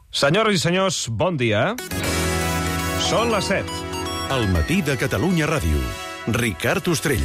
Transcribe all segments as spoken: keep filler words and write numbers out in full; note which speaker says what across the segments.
Speaker 1: Senyores i senyors, bon dia. Són les set.
Speaker 2: El matí de Catalunya Ràdio. Ricard Ostrell.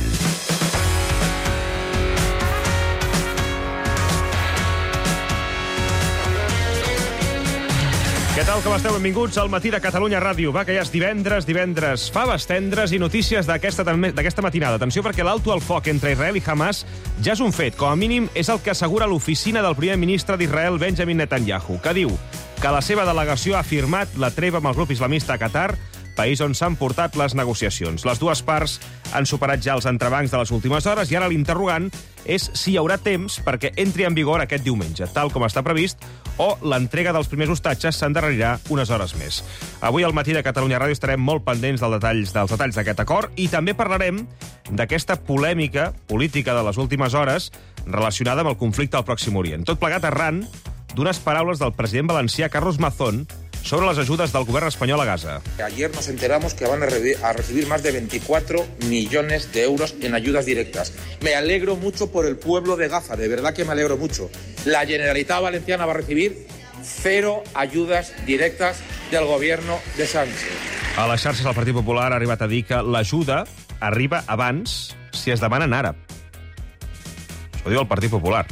Speaker 1: Què tal, com esteu? Benvinguts al matí de Catalunya Ràdio. Va, que ja és divendres, divendres faves tendres i notícies d'aquesta d'aquesta matinada. Atenció, perquè l'alto al foc entre Israel i Hamas ja és un fet. Com a mínim, és el que assegura l'oficina del primer ministre d'Israel, Benjamin Netanyahu, que diu que la seva delegació ha firmat la treva amb el grup islamista a Qatar, país on s'han portat les negociacions. Les dues parts han superat ja els entrebancs de les últimes hores i ara l'interrogant és si hi haurà temps perquè entri en vigor aquest diumenge, tal com està previst, o l'entrega dels primers hostatges s'endarrerirà unes hores més. Avui al matí de Catalunya Ràdio estarem molt pendents dels detalls dels detalls d'aquest acord i també parlarem d'aquesta polèmica política de les últimes hores relacionada amb el conflicte al Pròxim Orient. Tot plegat arran d'unes paraules del president valencià Carlos Mazón sobre las ayudas del gobierno español a Gaza.
Speaker 3: Ayer nos enteramos que van a, re a recibir más de veinticuatro millones de euros en ayudas directas. Me alegro mucho por el pueblo de Gaza, de verdad que me alegro mucho. La Generalitat Valenciana va a recibir cero ayudas directas del gobierno de Sánchez.
Speaker 1: A les xarxes el Partit Popular ha arribat a dir que l'ajuda arriba abans si es demana en àrab. Això diu el Partit Popular.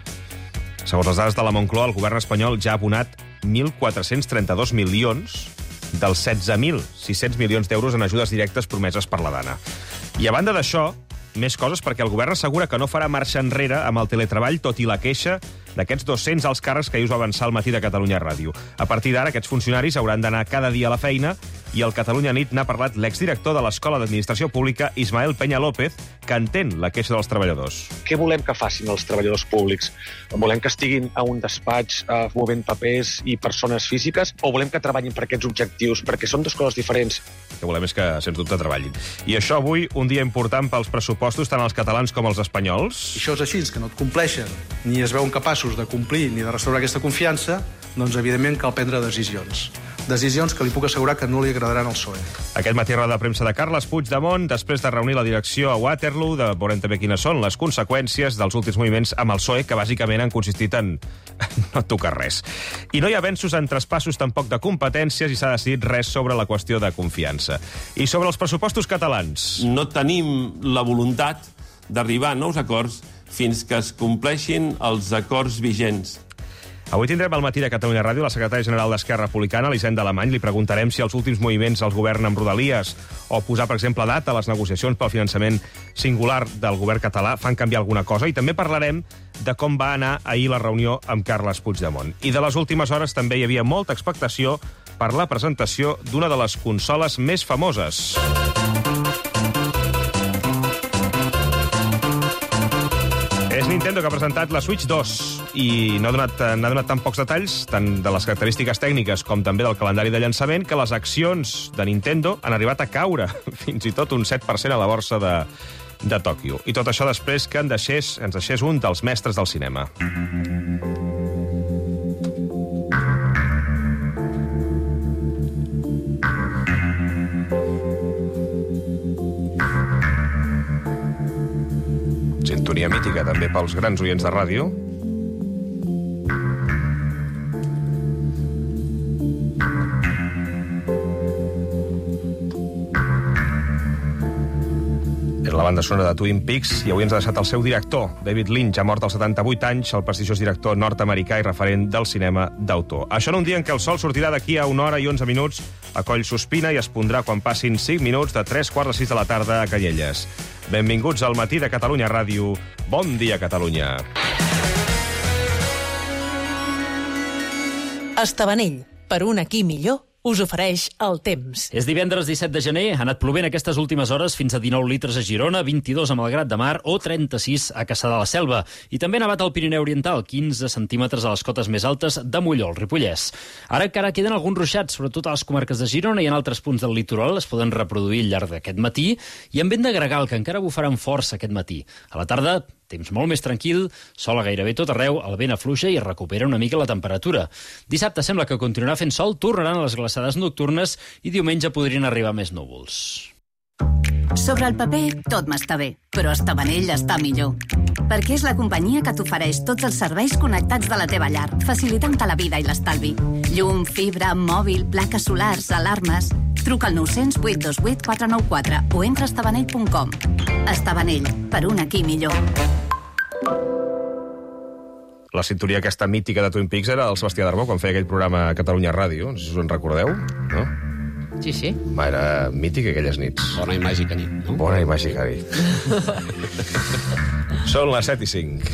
Speaker 1: Segons les dades de la Moncloa, el govern espanyol ja ha abonat mil quatre-cents trenta-dos milions dels setze mil sis-cents milions d'euros en ajudes directes promeses per la Dana. I a banda d'això, més coses perquè el govern assegura que no farà marxa enrere amb el teletreball, tot i la queixa d'aquests dos-cents alts càrrecs que ahir us va avançar al matí de Catalunya Ràdio. A partir d'ara, aquests funcionaris hauran d'anar cada dia a la feina i al Catalunya Nit n'ha parlat l'exdirector de l'Escola d'Administració Pública, Ismael Peña López, que entén la queixa dels treballadors.
Speaker 4: Què volem que facin els treballadors públics? Volem que estiguin a un despatx eh, movent papers i persones físiques o volem que treballin per aquests objectius? Perquè són dues coses diferents.
Speaker 1: El que volem és que, sens dubte, treballin. I això avui, un dia important pels pressupostos, tant els catalans com els espanyols.
Speaker 5: I això és així, que no et compleixen, ni es veuen capaços de complir ni de restaurar aquesta confiança, doncs evidentment cal prendre decisions. Decisions que li puc assegurar que no li agradaran al P S O E.
Speaker 1: Aquest matí roda de premsa de Carles Puigdemont, després de reunir la direcció a Waterloo, de veurem també quines són les conseqüències dels últims moviments amb el P S O E, que bàsicament han consistit en no tocar res. I no hi ha avenços en traspassos tampoc de competències i s'ha decidit res sobre la qüestió de confiança. I sobre els pressupostos catalans.
Speaker 6: No tenim la voluntat d'arribar a nous acords fins que es compleixin els acords vigents.
Speaker 1: Avui tindrem al matí de Catalunya Ràdio la secretària general d'Esquerra Republicana, Elisenda Alemany. Li preguntarem si els últims moviments del govern amb Rodalies o posar, per exemple, data a les negociacions pel finançament singular del govern català fan canviar alguna cosa. I també parlarem de com va anar ahir la reunió amb Carles Puigdemont. I de les últimes hores també hi havia molta expectació per la presentació d'una de les consoles més famoses. És Nintendo, que ha presentat la Switch dos i n'ha donat, n'ha donat tan pocs detalls, tant de les característiques tècniques com també del calendari de llançament, que les accions de Nintendo han arribat a caure fins i tot un set per cent a la borsa de, de Tòquio. I tot això després que en deixés, ens deixés un dels mestres del cinema. Sintonia mítica també pels grans oients de ràdio. És la banda sonora de Twin Peaks i avui ens ha deixat el seu director, David Lynch, ha mort als setanta-vuit anys, el prestigiós director nord-americà i referent del cinema d'autor. Això en un dia en què el sol sortirà d'aquí a una hora i onze minuts a Coll Sospina i es pondrà quan passin cinc minuts de tres quarts a sis de la tarda a Canyelles. Benvinguts al matí de Catalunya Ràdio. Bon dia, Catalunya.
Speaker 7: Estabanell, per un aquí millor, us ofereix el temps.
Speaker 8: És divendres disset de gener, ha anat plovent aquestes últimes hores fins a dinou litres a Girona, vint-i-dos a Malgrat de Mar o trenta-sis a Cassà de la Selva. I també ha nevat al Pirineu Oriental, quinze centímetres a les cotes més altes de Molló, al Ripollès. Ara encara queden alguns ruixats, sobretot a les comarques de Girona i en altres punts del litoral, es poden reproduir al llarg d'aquest matí, i amb vent de gregal, que encara bufarà amb força aquest matí. A la tarda, temps molt més tranquil, sol a gairebé tot arreu, el vent afluixa i es recupera una mica la temperatura. Dissabte sembla que continuarà fent sol, tornaran a les glaçades nocturnes i diumenge podrien arribar més núvols.
Speaker 9: Sobre el paper, tot m'està bé, però Estabanell està millor. Perquè és la companyia que t'ofereix tots els serveis connectats de la teva llar, facilitant-te la vida i l'estalvi. Llum, fibra, mòbil, plaques solars, alarmes... Truca al nou zero zero, vuit dos vuit, quatre nou quatre o entra a estabanell punt com. Estabanell, per un aquí millor.
Speaker 1: La sintonia aquesta mítica de Twin Peaks era el Sebastià Darbó, quan feia aquell programa a Catalunya Ràdio, no sé si us en recordeu, no?
Speaker 10: Sí, sí.
Speaker 1: Va, era mític aquelles nits.
Speaker 11: Bona i màgica nit, no?
Speaker 1: Bona i màgica nit. Són les set i cinc.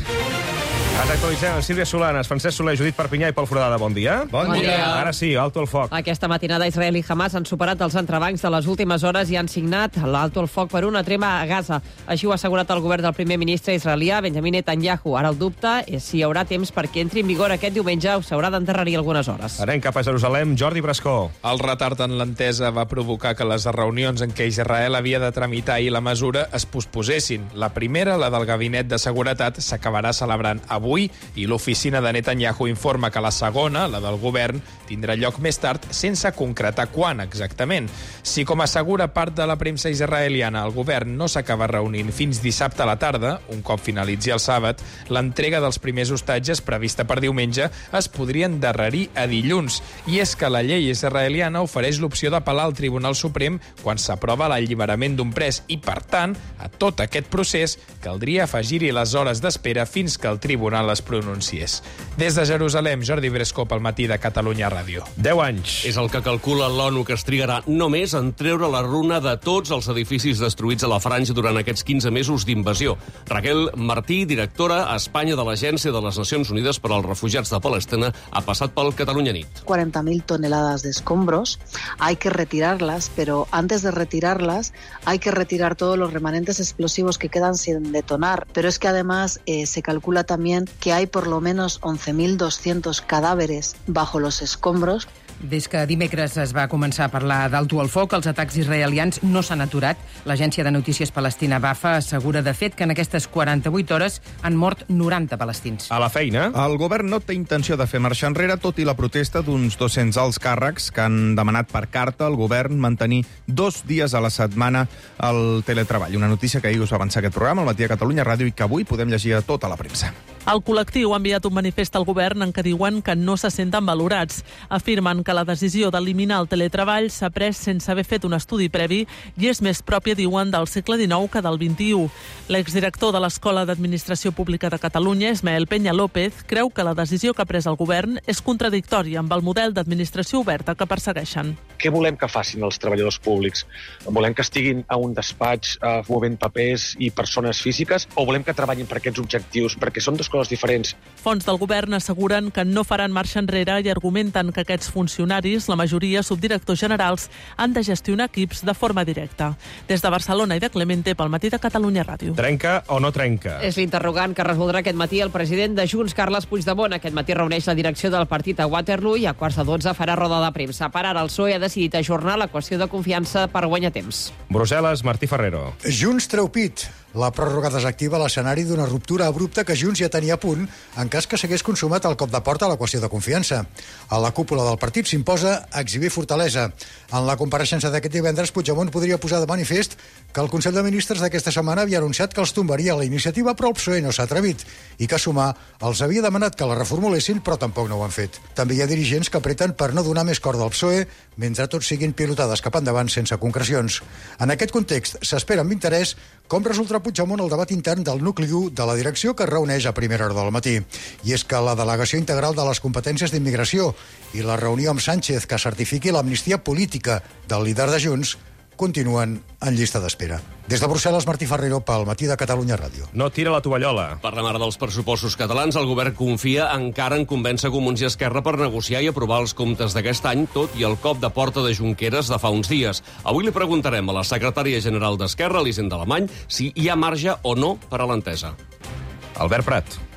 Speaker 1: Ens actualitzem amb Sílvia Solanes, Francesc Soler, Judit Perpinyà i Pol Foradada. Bon dia.
Speaker 10: Bon dia.
Speaker 1: Ara sí, alto el foc.
Speaker 10: Aquesta matinada Israel i Hamas han superat els entrebancs de les últimes hores i han signat l'alto el foc per una trema a Gaza. Així ho ha assegurat el govern del primer ministre israelià, Benjamin Netanyahu. Ara el dubte és si hi haurà temps perquè entri en vigor aquest diumenge o s'haurà d'endarrerir algunes hores.
Speaker 1: Anem cap a Jerusalem. Jordi Brascó.
Speaker 12: El retard en l'entesa va provocar que les reunions en què Israel havia de tramitar ahir la mesura es posposessin. La primera, la del Gabinet de Seguretat, s'acabarà celebrant avui i l'oficina de Netanyahu informa que la segona, la del govern, tindrà lloc més tard sense concretar quan exactament. Si, com assegura part de la premsa israeliana, el govern no s'acaba reunint fins dissabte a la tarda, un cop finalitzi el sàbat, l'entrega dels primers hostatges prevista per diumenge es podria endarrerir a dilluns. I és que la llei israeliana ofereix l'opció d'apel·lar al Tribunal Suprem quan s'aprova l'alliberament d'un pres i, per tant, a tot aquest procés caldria afegir-hi les hores d'espera fins que el tribunal es pronunciés. Des de Jerusalem, Jordi Brescó pel matí de Catalunya Ràdio.
Speaker 1: deu anys.
Speaker 11: És el que calcula l'ONU que es trigarà només en treure la runa de tots els edificis destruïts a la Franja durant aquests quinze mesos d'invasió. Raquel Martí, directora a Espanya de l'Agència de les Nacions Unides per als Refugiats de Palestina, ha passat pel Catalunya Nit.
Speaker 13: cuarenta mil toneladas de escombros. Hay que retirarlas, pero antes de retirarlas hay que retirar todos los remanentes explosivos que quedan sin detonar. Pero es que además eh, se calcula también que hay por lo menos once mil doscientos cadáveres bajo los escombros.
Speaker 14: Des que dimecres es va començar a parlar d'alto al foc, els atacs israelians no s'han aturat. L'agència de notícies palestina Wafa assegura de fet que en aquestes quaranta-vuit hores han mort noranta palestins.
Speaker 1: A la feina.
Speaker 15: El govern no té intenció de fer marxa enrere, tot i la protesta d'uns dos-cents alts càrrecs que han demanat per carta al govern mantenir dos dies a la setmana el teletreball. Una notícia que ahir us va avançar aquest programa, al matí de Catalunya Ràdio, i que avui podem llegir a tota la premsa.
Speaker 16: El col·lectiu ha enviat un manifest al govern en què diuen que no se senten valorats. Afirmen que la decisió d'eliminar el teletreball s'ha pres sense haver fet un estudi previ i és més pròpia, diuen, del segle dinou que del vint-i-u. L'exdirector de l'Escola d'Administració Pública de Catalunya, Ismael Peña López, creu que la decisió que ha pres el govern és contradictòria amb el model d'administració oberta que persegueixen.
Speaker 4: Què volem que facin els treballadors públics? Volem que estiguin a un despatx eh, movent papers i persones físiques o volem que treballin per aquests objectius? Perquè són dues coses diferents.
Speaker 16: Fons del govern asseguren que no faran marxa enrere i argumenten que aquests funcionaris, la majoria subdirectors generals, han de gestionar equips de forma directa. Des de Barcelona i de Clemente, pel matí de Catalunya Ràdio.
Speaker 1: Trenca o no trenca?
Speaker 10: És l'interrogant que resoldrà aquest matí el president de Junts, Carles Puigdemont. Aquest matí reuneix la direcció del partit a Waterloo i a quarts de dotze farà roda de premsa. Per ara, el P S O E ha decidit ajornar la qüestió de confiança per guanyar temps.
Speaker 1: Brussel·les, Martí Ferrero.
Speaker 17: Junts treu pit. La pròrroga desactiva l'escenari d'una ruptura abrupta que Junts ja tenia a punt en cas que s'hagués consumat el cop de porta a la qüestió de confiança. A la cúpula del partit s'imposa exhibir fortalesa. En la compareixença d'aquest divendres, Puigdemont podria posar de manifest que el Consell de Ministres d'aquesta setmana havia anunciat que els tombaria la iniciativa, però el P S O E no s'ha atrevit i que Sumar els havia demanat que la reformulessin, però tampoc no ho han fet. També hi ha dirigents que apreten per no donar més corda al P S O E mentre tots siguin pilotades cap endavant sense concrecions. En aquest context, s'espera amb interès com resultarà Puigdemont el debat intern del nucli u de la direcció que es reuneix a primera hora del matí. I és que la delegació integral de les competències d'immigració i la reunió amb Sánchez que certifiqui l'amnistia política del líder de Junts continuen en llista d'espera. Des de Brussel·les, Martí Ferrero, pel matí de Catalunya Ràdio.
Speaker 1: No tira la tovallola.
Speaker 11: Per la mar dels pressupostos catalans, el govern confia encara en convèncer Comuns i Esquerra per negociar i aprovar els comptes d'aquest any, tot i el cop de porta de Junqueras de fa uns dies. Avui li preguntarem a la secretària general d'Esquerra, Elisenda Alemany, si hi ha marge o no per a l'entesa.
Speaker 1: Albert Prat.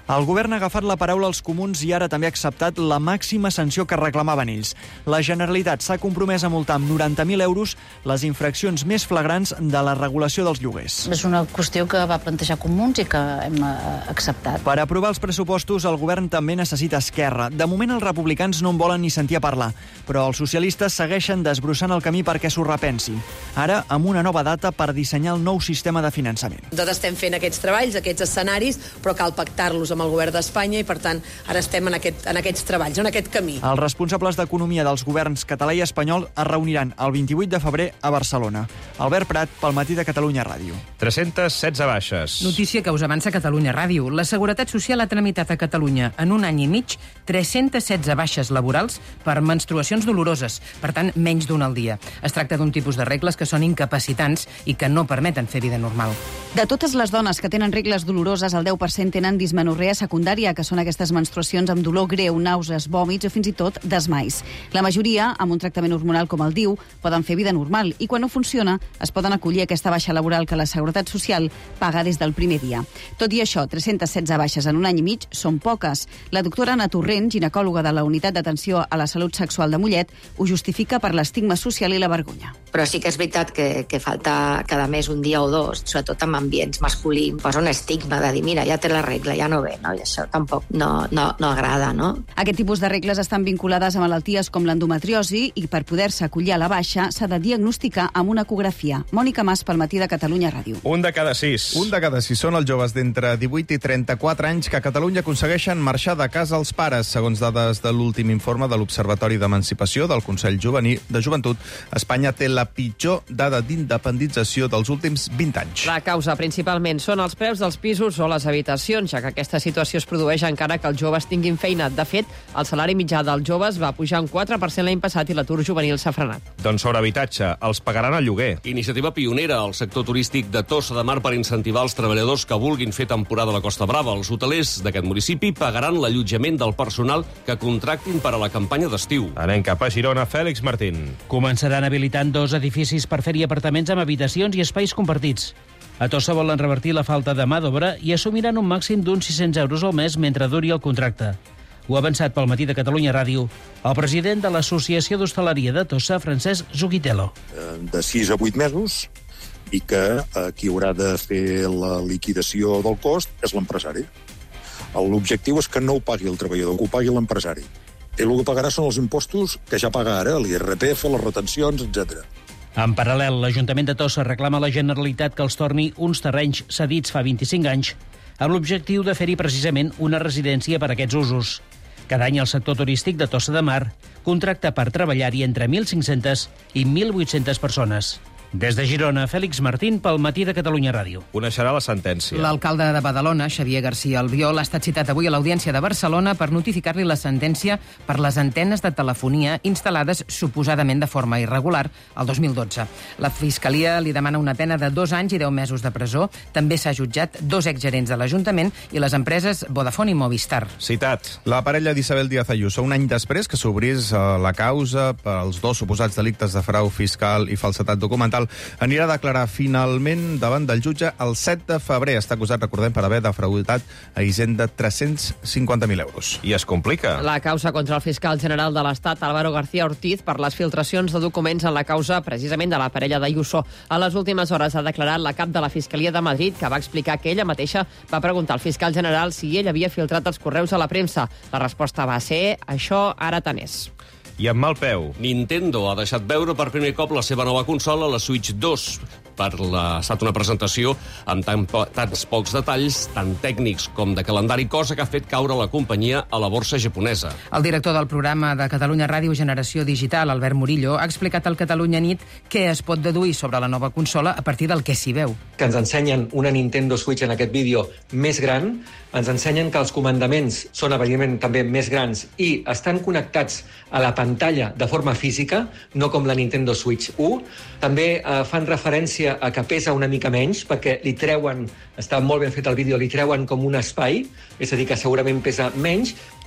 Speaker 18: El govern ha agafat la paraula als comuns i ara també ha acceptat la màxima sanció que reclamaven ells. La Generalitat s'ha compromès a multar amb noranta mil euros les infraccions més flagrants de la regulació dels lloguers.
Speaker 19: És una qüestió que va plantejar Comuns i que hem acceptat.
Speaker 18: Per aprovar els pressupostos, el govern també necessita Esquerra. De moment, els republicans no en volen ni sentir a parlar, però els socialistes segueixen desbrossant el camí perquè s'ho repensin. Ara, amb una nova data per dissenyar el nou sistema de finançament.
Speaker 20: Nosaltres estem fent aquests treballs, aquests escenaris, però cal pactar-los amb el govern d'Espanya i, per tant, ara estem en, aquest, en aquests treballs, en aquest camí.
Speaker 18: Els responsables d'Economia dels governs català i espanyol es reuniran el vint-i-vuit de febrer a Barcelona. Albert Prat, pel Matí de Catalunya Ràdio.
Speaker 1: tres-centes setze baixes.
Speaker 14: Notícia que us avança Catalunya Ràdio. La Seguretat Social ha tramitat a Catalunya en un any i mig tres-centes setze baixes laborals per menstruacions doloroses, per tant, menys d'una al dia. Es tracta d'un tipus de regles que són incapacitants i que no permeten fer vida normal.
Speaker 21: De totes les dones que tenen regles doloroses, el deu per cent tenen dismenorrea secundària, que són aquestes menstruacions amb dolor greu, nàusees, vòmits o fins i tot desmais. La majoria, amb un tractament hormonal com el D I U, poden fer vida normal i quan no funciona es poden acollir a aquesta baixa laboral que la Seguretat Social paga des del primer dia. Tot i això, tres-centes setze baixes en un any i mig són poques. La doctora Anna Torrent, ginecòloga de la Unitat d'Atenció a la Salut Sexual de Mollet, ho justifica per l'estigma social i la vergonya.
Speaker 22: Però sí que és veritat que, que falta cada mes un dia o dos, sobretot en ambients masculins, posa un estigma de dir, mira, ja té la regla, ja no ve, no? I això tampoc no, no, no agrada, no?
Speaker 21: Aquest tipus de regles estan vinculades a malalties com l'endometriosi i per poder-se acollir a la baixa s'ha de diagnosticar amb una ecografia. Mònica Mas, pel Matí de Catalunya Ràdio.
Speaker 1: Un de cada sis.
Speaker 15: Un de cada sis són els joves d'entre divuit i trenta-quatre anys que a Catalunya aconsegueixen marxar de casa als pares. Segons dades de l'últim informe de l'Observatori d'Emancipació del Consell Juvenil de Joventut, Espanya té la pitjor dada d'independització dels últims vint anys.
Speaker 10: La causa principalment són els preus dels pisos o les habitacions, ja que aquesta situació es produeix encara que els joves tinguin feina. De fet, el salari mitjà dels joves va pujar un quatre per cent l'any passat i l'atur juvenil s'ha frenat.
Speaker 1: Doncs sobre habitatge, els pagaran el lloguer.
Speaker 11: Iniciativa pionera al sector turístic de Tossa de Mar per incentivar els treballadors que vulguin fer temporada a la Costa Brava. Els hotelers d'aquest municipi pagaran l'allotjament del personal que contractin per a la campanya d'estiu.
Speaker 1: Anem cap a Girona, Fèlix Martín.
Speaker 23: Començaran habilitant dos edificis per fer-hi apartaments amb habitacions i espais compartits. A Tossa volen revertir la falta de mà d'obra i assumiran un màxim d'uns sis-cents euros al mes mentre duri el contracte. Ho ha avançat pel Matí de Catalunya Ràdio el president de l'Associació d'Hostaleria de Tossa, Francesc Zucchitello.
Speaker 24: De sis a vuit mesos, i que eh, qui haurà de fer la liquidació del cost és l'empresari. L'objectiu és que no ho pagui el treballador, que ho pagui l'empresari. I el que pagarà són els impostos que ja paga ara, l'I R P F, les retencions, etcètera.
Speaker 23: En paral·lel, l'Ajuntament de Tossa reclama a la Generalitat que els torni uns terrenys cedits fa vint-i-cinc anys, amb l'objectiu de fer-hi precisament una residència per a aquests usos. Cada any el sector turístic de Tossa de Mar contracta per treballar-hi entre mil cinc-centes i mil vuit-centes persones. Des de Girona, Fèlix Martín, pel Matí de Catalunya Ràdio.
Speaker 1: Coneixerà la sentència.
Speaker 14: L'alcalde de Badalona, Xavier García Albiol, ha estat citat avui a l'Audiència de Barcelona per notificar-li la sentència per les antenes de telefonia instal·lades suposadament de forma irregular el dos mil dotze. La Fiscalia li demana una pena de dos anys i deu mesos de presó. També s'ha jutjat dos exgerents de l'Ajuntament i les empreses Vodafone i Movistar.
Speaker 1: Citat.
Speaker 15: La parella d'Isabel Díaz Ayuso, un any després que s'obrís la causa pels dos suposats delictes de frau fiscal i falsetat documental, anirà a declarar finalment davant del jutge el set de febrer. Està acusat, recordem, per haver defraudat a Hisenda tres-cents cinquanta mil euros.
Speaker 1: I es complica.
Speaker 10: La causa contra el fiscal general de l'Estat, Álvaro García Ortiz, per les filtracions de documents en la causa precisament de la parella d'Ayuso. A les últimes hores ha declarat la cap de la Fiscalia de Madrid, que va explicar que ella mateixa va preguntar al fiscal general si ell havia filtrat els correus a la premsa. La resposta va ser: això ara tant és.
Speaker 1: I amb mal peu.
Speaker 11: Nintendo ha deixat veure per primer cop la seva nova consola, la Switch dos. Per la... Ha estat una presentació amb tan po... tants pocs detalls, tant tècnics com de calendari, cosa que ha fet caure la companyia a la borsa japonesa.
Speaker 14: El director del programa de Catalunya Ràdio Generació Digital, Albert Murillo, ha explicat al Catalunya Nit què es pot deduir sobre la nova consola a partir del que s'hi veu.
Speaker 25: Que ens ensenyen una Nintendo Switch en aquest vídeo més gran, ens ensenyen que els comandaments són, evidentment, també més grans i estan connectats a la pantalla de forma física, no com la Nintendo Switch u. També eh, fan referència a que pesa una mica menys, perquè li treuen, està molt ben fet el vídeo, li treuen com un espai, és a dir, que segurament pesa menys,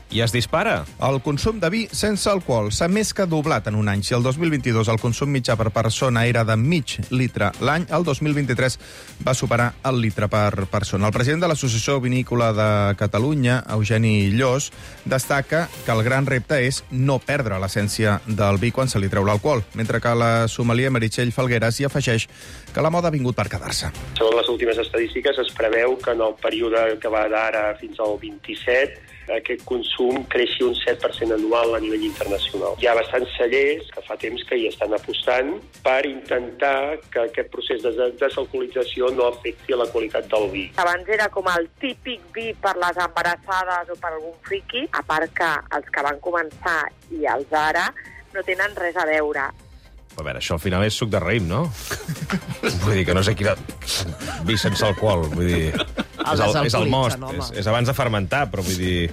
Speaker 1: I es dispara.
Speaker 15: El consum de vi sense alcohol s'ha més que doblat en un any. Si el dos mil vint-i-dos el consum mitjà per persona era de mig litre l'any, el dos mil vint-i-tres va superar el litre per persona. El president de l'Associació Vinícola de Catalunya, Eugeni Llos, destaca que el gran repte és no perdre l'essència del vi quan se li treu l'alcohol, mentre que la sommelier Meritxell Falgueras hi afegeix que la moda ha vingut per quedar-se.
Speaker 2: Segons les últimes estadístiques, es preveu que en el període que va d'ara fins al vint-i-set aquest consum creixi un set per cent anual a nivell internacional. Hi ha bastants cellers que fa temps que hi estan apostant per intentar que aquest procés de desalcoholització no afecti la qualitat del vi.
Speaker 3: Abans era com el típic vi per les embarassades o per algun friqui, a part que els que van començar i els d'ara no tenen res a veure.
Speaker 1: A veure, això al final és suc de raïm, no? Vull dir que no sé quina... Vi sense alcohol, vull dir... És el, és el most, és, és abans de fermentar, però vull dir...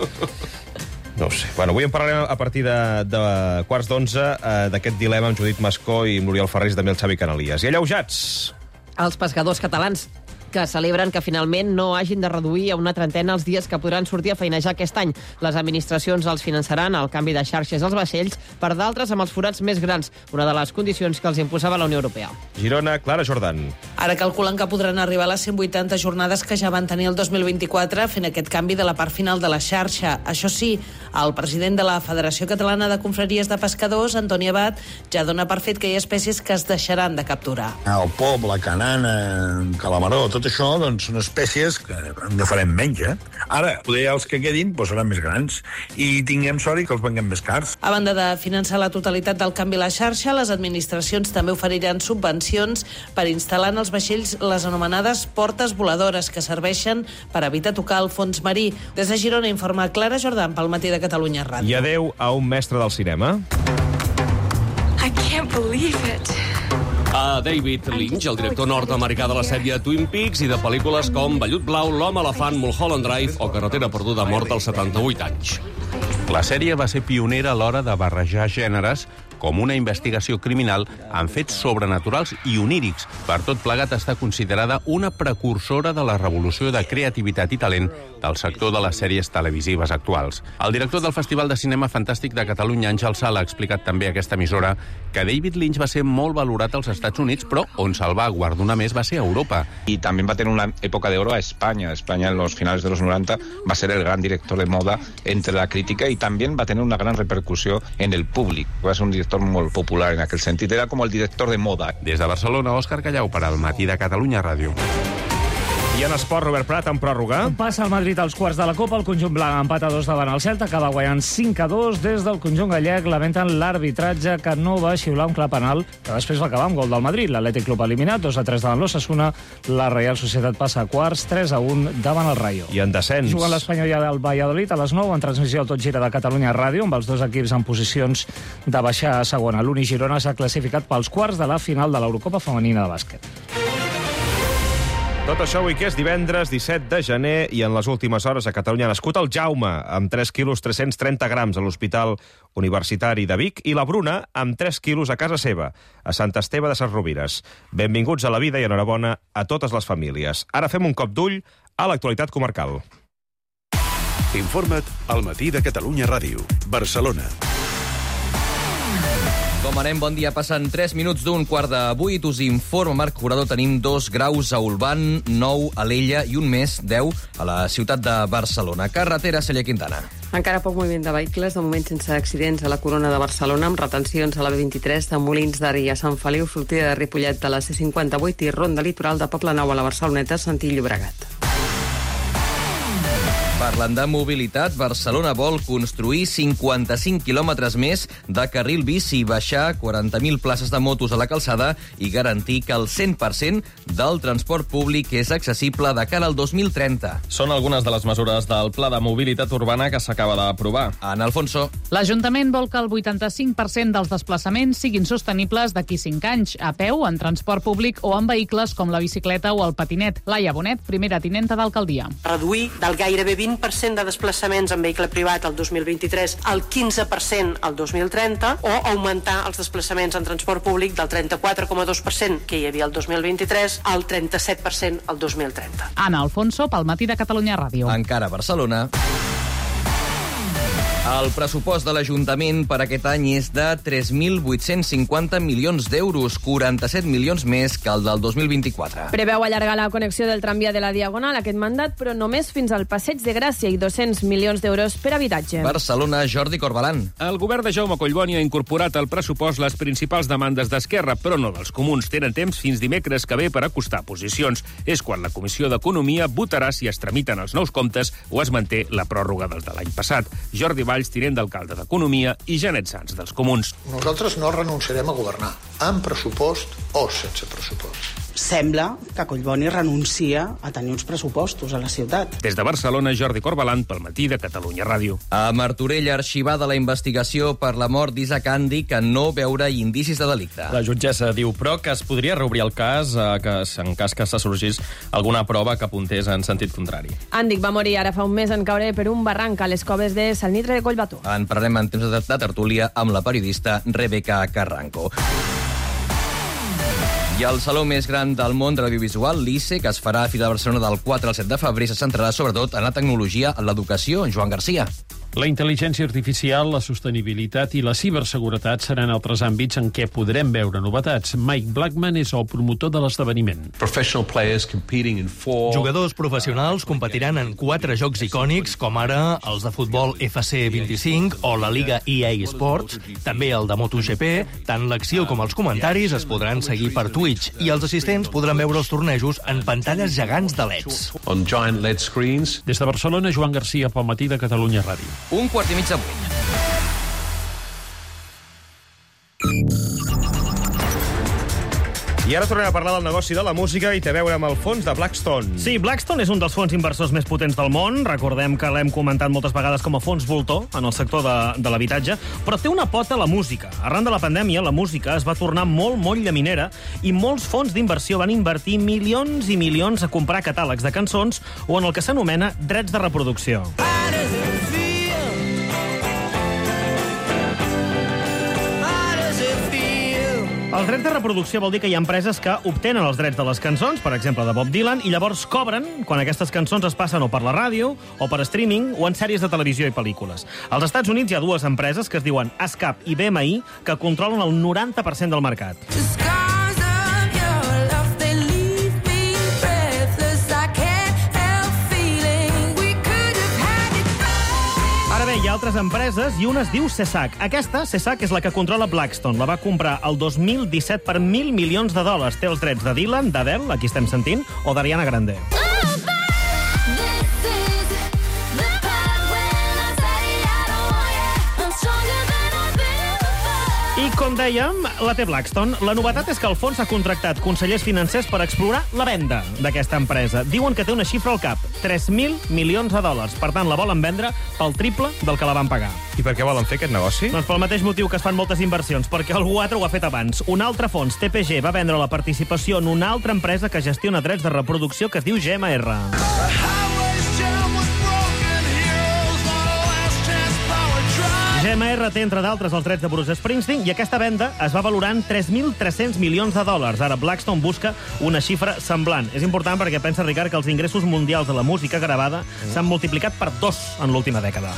Speaker 1: No ho sé. Bueno, avui en parlarem a partir de, de quarts d'onze eh, d'aquest dilema amb Judit Mascó i Muriel Ferrés i també el Xavi Canalies. I alleujats!
Speaker 10: Els pescadors catalans que celebren que finalment no hagin de reduir a una trentena els dies que podran sortir a feinejar aquest any. Les administracions els finançaran el canvi de xarxes als vaixells per d'altres amb els forats més grans, una de les condicions que els imposava la Unió Europea.
Speaker 1: Girona, Clara Jordan.
Speaker 5: Ara calculen que podran arribar a les cent vuitanta jornades que ja van tenir el dos mil vint-i-quatre fent aquest canvi de la part final de la xarxa. Això sí, el president de la Federació Catalana de Confraries de Pescadors, Antoni Abad, ja dona per fet que hi ha espècies que es deixaran de capturar.
Speaker 6: El pop, la canana, el calamaró, tot això doncs, són espècies que no farem menys. Eh? Ara, poder els que quedin doncs, seran més grans i tinguem sort i que els venguem més cars.
Speaker 5: A banda de finançar la totalitat del canvi a la xarxa, les administracions també oferiran subvencions per instal·lar en els vaixells les anomenades portes voladores que serveixen per evitar tocar el fons marí. Des de Girona informa Clara Jordan pel Matí de Catalunya Ràdio.
Speaker 1: I adeu a un mestre del cinema.
Speaker 7: I can't believe it.
Speaker 11: A David Lynch, el director nord-americà de la sèrie Twin Peaks i de pel·lícules com Vellut Blau, L'Home Elefant, Mulholland Drive o Carretera Perduda, mort als setanta-vuit anys.
Speaker 26: La sèrie va ser pionera a l'hora de barrejar gèneres com una investigació criminal amb fets sobrenaturals i onírics. Per tot plegat està considerada una precursora de la revolució de creativitat i talent del sector de les sèries televisives actuals. El director del Festival de Cinema Fantàstic de Catalunya, Àngel Sala, ha explicat també a aquesta emissora que David Lynch va ser molt valorat als Estats Units, però on se'l va guardonar més va ser a Europa.
Speaker 27: Y también va a tener una época de oro a España. España en los finales de los noventa va a ser el gran director de moda entre la crítica y también va a tener una gran repercusión en el público. Va a ser un director molt popular en aquel sentido. Era como el director de moda.
Speaker 26: Des de Barcelona, Òscar Callau per al Matí de Catalunya Ràdio.
Speaker 1: I en esport, Robert Prat, en pròrroga.
Speaker 28: Passa el Madrid als quarts de la Copa, el conjunt blanc empat a dos davant el Celta, acaba guanyant cinc a dos. Des del conjunt gallec lamenten l'arbitratge que no va xiular un clar penal, que després va acabar amb gol del Madrid. L'Atlètic Club eliminat, dos a tres davant l'Osasuna. La Reial Societat passa a quarts, tres a un davant el Rayo.
Speaker 1: I en descens.
Speaker 28: Juguen l'Espanyol i el Valladolid a les nou, en transmissió al Tot Gira de Catalunya Ràdio, amb els dos equips en posicions de baixar a segona. L'Uni Girona s'ha classificat pels quarts de la final de l'Eurocopa femenina de bàsquet.
Speaker 1: Tot això avui que és divendres disset de gener i en les últimes hores a Catalunya ha nascut el Jaume, amb tres quilos tres-cents trenta grams a l'Hospital Universitari de Vic, i la Bruna, amb tres quilos a casa seva, a Sant Esteve de Sesrovires. Benvinguts a la vida i enhorabona a totes les famílies. Ara fem un cop d'ull a l'actualitat comarcal.
Speaker 29: Informa't al Matí de Catalunya Ràdio, Barcelona.
Speaker 30: Com anem? Bon dia. Passen tres minuts d'un quart de vuit. Us informa Marc Curador. Tenim dos graus a Olvan, nou a l'Ella i un més, deu, a la ciutat de Barcelona. Carretera Celler Quintana.
Speaker 31: Encara poc moviment de vehicles, de moment sense accidents a la Corona de Barcelona, amb retencions a la B vint-i-tres de Molins d'Ari a Sant Feliu, sortida de Ripollet de la C cinquanta-vuit i ronda litoral de Poblenou a la Barceloneta, Santí i Llobregat.
Speaker 30: Parlant de mobilitat, Barcelona vol construir cinquanta-cinc quilòmetres més de carril bici, baixar quaranta mil places de motos a la calçada i garantir que el cent per cent del transport públic és accessible de cara al dos mil trenta.
Speaker 32: Són algunes de les mesures del Pla de Mobilitat Urbana que s'acaba d'aprovar.
Speaker 30: Ana Alfonso.
Speaker 33: L'Ajuntament vol que el vuitanta-cinc per cent dels desplaçaments siguin sostenibles d'aquí cinc anys, a peu, en transport públic o en vehicles com la bicicleta o el patinet. Laia Bonet, primera tinenta d'alcaldia.
Speaker 34: Reduir del gairebé vint per cent de desplaçaments en vehicle privat el dos mil vint-i-tres al quinze per cent el dos mil trenta o augmentar els desplaçaments en transport públic del trenta-quatre coma dos per cent que hi havia el dos mil vint-i-tres al trenta-set per cent el dos mil trenta.
Speaker 33: Ana Alfonso, pel Matí de Catalunya Ràdio.
Speaker 30: Encara a Barcelona. El pressupost de l'Ajuntament per aquest any és de tres mil vuit-cents cinquanta milions d'euros, quaranta-set milions més que el del dos mil vint-i-quatre.
Speaker 4: Preveu allargar la connexió del tramvia de la Diagonal aquest mandat, però només fins al Passeig de Gràcia i dos-cents milions d'euros per habitatge.
Speaker 30: Barcelona, Jordi Corbalan.
Speaker 8: El govern de Jaume Collboni ha incorporat al pressupost les principals demandes d'Esquerra, però no dels comuns. Tenen temps fins dimecres que ve per acostar posicions. És quan la Comissió d'Economia votarà si es tramiten els nous comptes o es manté la pròrroga dels de l'any passat. Jordi Valls, tinent d'alcalde d'Economia, i Janet Sans, dels Comuns.
Speaker 9: Nosaltres no renunciarem a governar, amb pressupost o sense pressupost.
Speaker 12: Sembla que Collboni renuncia a tenir uns pressupostos a la ciutat.
Speaker 8: Des de Barcelona, Jordi Corbalan, pel Matí de Catalunya Ràdio.
Speaker 30: A Martorell, arxivada la investigació per la mort d'Isaac Andy, que no veure indicis de delicte.
Speaker 32: La jutgessa diu, però, que es podria reobrir el cas eh, que, en cas que se sorgís alguna prova que apuntés en sentit contrari.
Speaker 4: Andic va morir ara fa un mes en caure per un barranc a les coves de Salnitre de Collbató.
Speaker 30: En parlem en temps de, de tertúlia amb la periodista Rebeca Carranco. I el saló més gran del món de l'audiovisual, l'I C E, que es farà a Fira de Barcelona del quatre al set de febrer, se centrarà sobretot en la tecnologia, en l'educació. En Joan Garcia.
Speaker 13: La intel·ligència artificial, la sostenibilitat i la ciberseguretat seran altres àmbits en què podrem veure novetats. Mike Blackman és el promotor de l'esdeveniment.
Speaker 16: Jugadors professionals competiran en quatre jocs icònics, com ara els de futbol F C vint-i-cinc o la Liga E A Sports, també el de MotoGP. Tant l'acció com els comentaris es podran seguir per Twitch i els assistents podran veure els tornejos en pantalles gegants de leds.
Speaker 13: Des de Barcelona, Joan Garcia, pel Matí de Catalunya Ràdio.
Speaker 30: Un quart i mig de vuit.
Speaker 1: I ara tornem a parlar del negoci de la música i té a veure amb el fons de Blackstone.
Speaker 28: Sí, Blackstone és un dels fons inversors més potents del món. Recordem que l'hem comentat moltes vegades com a fons voltor en el sector de, de l'habitatge, però té una pota a la música. Arran de la pandèmia, la música es va tornar molt, molt llaminera i molts fons d'inversió van invertir milions i milions a comprar catàlegs de cançons o en el que s'anomena drets de reproducció. Els drets de reproducció vol dir que hi ha empreses que obtenen els drets de les cançons, per exemple, de Bob Dylan, i llavors cobren quan aquestes cançons es passen o per la ràdio, o per streaming, o en sèries de televisió i pel·lícules. Als Estats Units hi ha dues empreses que es diuen ASCAP i B M I que controlen el noranta per cent del mercat. Ara bé, hi ha altres empreses i una es diu CESAC. Aquesta, CESAC, és la que controla Blackstone. La va comprar el dos mil disset per mil milions de dòlars. Té els drets de Dylan, d'Adele, aquí estem sentint, o d'Ariana Grande. I, com dèiem, la té Blackstone. La novetat és que el fons ha contractat consellers financers per explorar la venda d'aquesta empresa. Diuen que té una xifra al cap, tres mil milions de dòlars. Per tant, la volen vendre pel triple del que la van pagar.
Speaker 1: I per què volen fer aquest negoci?
Speaker 28: Doncs pel mateix motiu que es fan moltes inversions, perquè algú altre ho ha fet abans. Un altre fons, T P G, va vendre la participació en una altra empresa que gestiona drets de reproducció que es diu G M R. G M R té, entre d'altres, els drets de Bruce Springsteen i aquesta venda es va valorar en tres mil tres-cents milions de dòlars. Ara Blackstone busca una xifra semblant. És important perquè pensa, Ricard, que els ingressos mundials de la música gravada s'han multiplicat per dos en l'última dècada.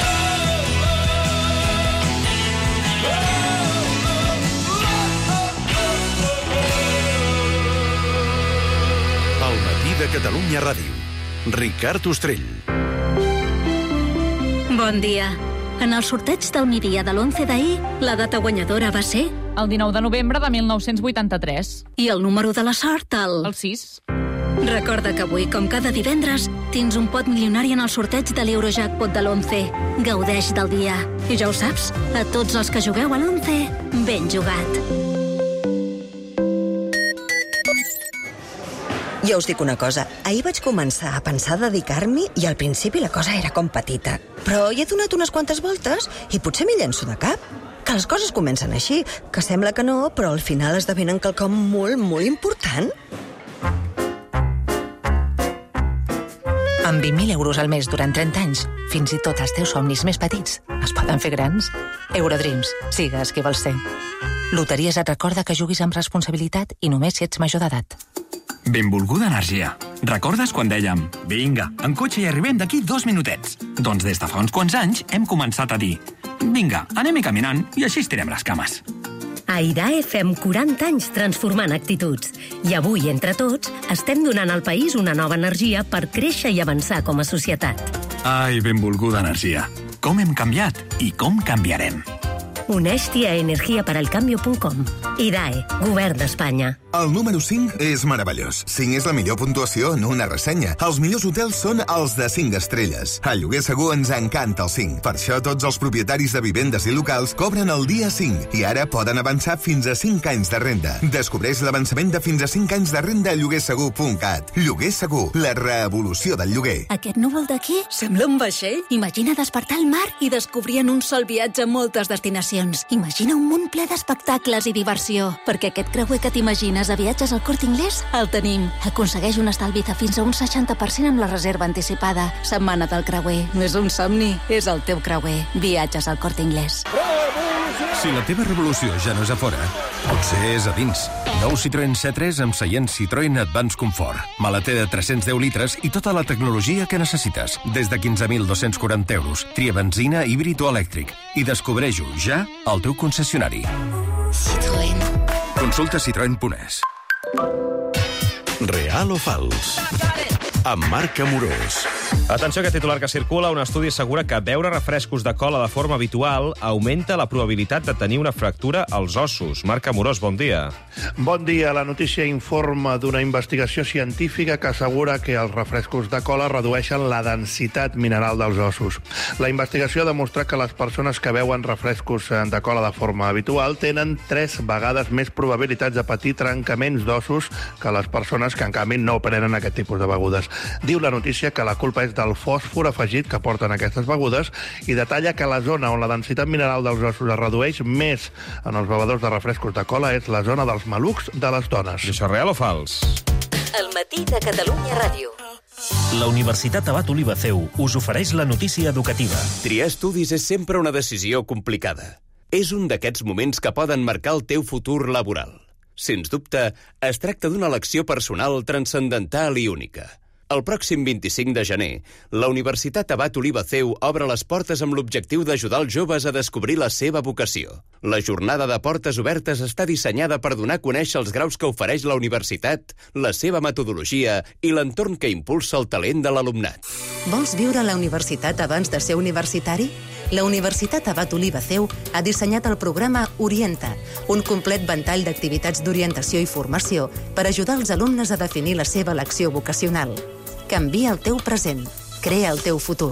Speaker 29: El Matí de Catalunya Ràdio. Ricard Ostrell.
Speaker 17: Bon dia. En el sorteig del migdia de l'onze d'ahir, la data guanyadora va ser...
Speaker 33: El dinou de novembre de mil nou-cents vuitanta-tres.
Speaker 17: I el número de la sort, el...
Speaker 33: El sis.
Speaker 17: Recorda que avui, com cada divendres, tens un pot milionari en el sorteig de l'Eurojackpot de l'onze. Gaudeix del dia. I ja ho saps, a tots els que jugueu a l'onze, ben jugat.
Speaker 18: Jo us dic una cosa, ahir vaig començar a pensar dedicar-m'hi i al principi la cosa era com petita. Però hi he donat unes quantes voltes i potser m'hi llenço de cap. Que les coses comencen així, que sembla que no, però al final esdevenen quelcom molt, molt important.
Speaker 19: Amb vint mil euros al mes durant trenta anys, fins i tot els teus somnis més petits es poden fer grans. Eurodreams, sigues qui vols ser. Loteries et recorda que juguis amb responsabilitat i només si ets major d'edat.
Speaker 20: Benvolguda Energia.
Speaker 2: Recordes quan dèiem vinga, en cotxe hi arribem d'aquí dos minutets? Doncs des de fa uns quants anys hem començat a dir vinga, anem-hi caminant i així estirem les cames.
Speaker 3: A IDAE fem quaranta anys transformant actituds. I avui, entre tots, estem donant al país una nova energia per créixer i avançar com a societat.
Speaker 2: Ai, benvolguda energia. Com hem canviat i com canviarem.
Speaker 3: Uneix-t'hi a energia per al cambio punt com. IDAE, Govern d'Espanya.
Speaker 5: El número cinc és meravellós. cinc és la millor puntuació en una ressenya. Els millors hotels són els de cinc estrelles. A Lloguer Segur ens encanta el cinc. Per això tots els propietaris de vivendes i locals cobren el dia cinc i ara poden avançar fins a cinc anys de renda. Descobreix l'avançament de fins a cinc anys de renda a lloguer segur punt cat. Lloguer Segur, la revolució del lloguer.
Speaker 6: Aquest núvol d'aquí sembla un vaixell. Imagina despertar al mar i descobrir en un sol viatge moltes destinacions. Imagina un munt ple d'espectacles i diversió. Perquè aquest creuer que t'imagines a viatges al Corte Inglés el tenim. Aconsegueix un estalvi de fins a un seixanta per cent amb la reserva anticipada. Setmana del creuer. No és un somni, és el teu creuer. Viatges al Corte Inglés.
Speaker 7: Si la teva revolució ja no és a fora, potser és a dins. Nou Citroën C tres amb seient Citroën Advance Comfort. Maleter de tres-cents deu litres i tota la tecnologia que necessites. Des de quinze mil dos-cents quaranta euros. Tria benzina, híbrid o elèctric. I descobreix-ho ja al teu concessionari.
Speaker 6: Citroën.
Speaker 7: Consulta citroen punt es.
Speaker 29: Real o fals? Amb Marc Amorós.
Speaker 1: Atenció, aquest titular que circula. Un estudi assegura que beure refrescos de cola de forma habitual augmenta la probabilitat de tenir una fractura als ossos. Marc Amorós, bon dia.
Speaker 10: Bon dia. La notícia informa d'una investigació científica que assegura que els refrescos de cola redueixen la densitat mineral dels ossos. La investigació ha demostrat que les persones que beuen refrescos de cola de forma habitual tenen tres vegades més probabilitats de patir trencaments d'ossos que les persones que, en canvi, no prenen aquest tipus de begudes. Diu la notícia que la culpa és del fòsfor afegit que porten aquestes begudes i detalla que la zona on la densitat mineral dels ossos es redueix més en els bevedors de refrescos de cola és la zona dels malucs de les dones.
Speaker 1: I això és real o fals?
Speaker 6: El matí de Catalunya Ràdio.
Speaker 14: La Universitat Abat Oliva C E U us ofereix la notícia educativa.
Speaker 15: Triar estudis és sempre una decisió complicada. És un d'aquests moments que poden marcar el teu futur laboral. Sens dubte, es tracta d'una elecció personal transcendental i única. El pròxim vint-i-cinc de gener, la Universitat Abat Oliva C E U obre les portes amb l'objectiu d'ajudar els joves a descobrir la seva vocació. La jornada de portes obertes està dissenyada per donar a conèixer els graus que ofereix la universitat, la seva metodologia i l'entorn que impulsa el talent de l'alumnat.
Speaker 20: Vols viure a la universitat abans de ser universitari? La Universitat Abat Oliva C E U ha dissenyat el programa Orienta, un complet ventall d'activitats d'orientació i formació per ajudar els alumnes a definir la seva elecció vocacional. Canvia el teu present. Crea el teu futur.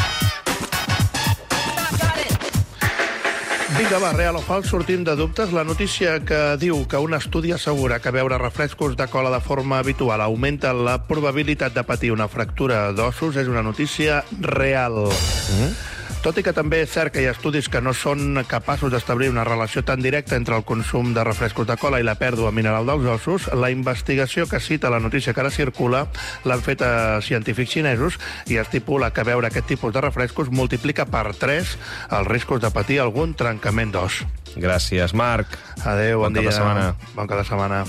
Speaker 10: Vinga, va, real o fals, sortim de dubtes. La notícia que diu que un estudi assegura que beure refrescos de cola de forma habitual augmenta la probabilitat de patir una fractura d'ossos és una notícia real. Mm? Tot i que també és cert que hi ha estudis que no són capaços d'establir una relació tan directa entre el consum de refrescos de cola i la pèrdua mineral dels ossos, la investigació que cita la notícia que ara circula l'han fet a científics xinesos i estipula que beure aquest tipus de refrescos multiplica per tres els riscos de patir algun trencament d'os.
Speaker 1: Gràcies, Marc.
Speaker 10: Adéu, bon, bon dia.
Speaker 1: Bon cap de setmana.
Speaker 10: Bon cap de setmana.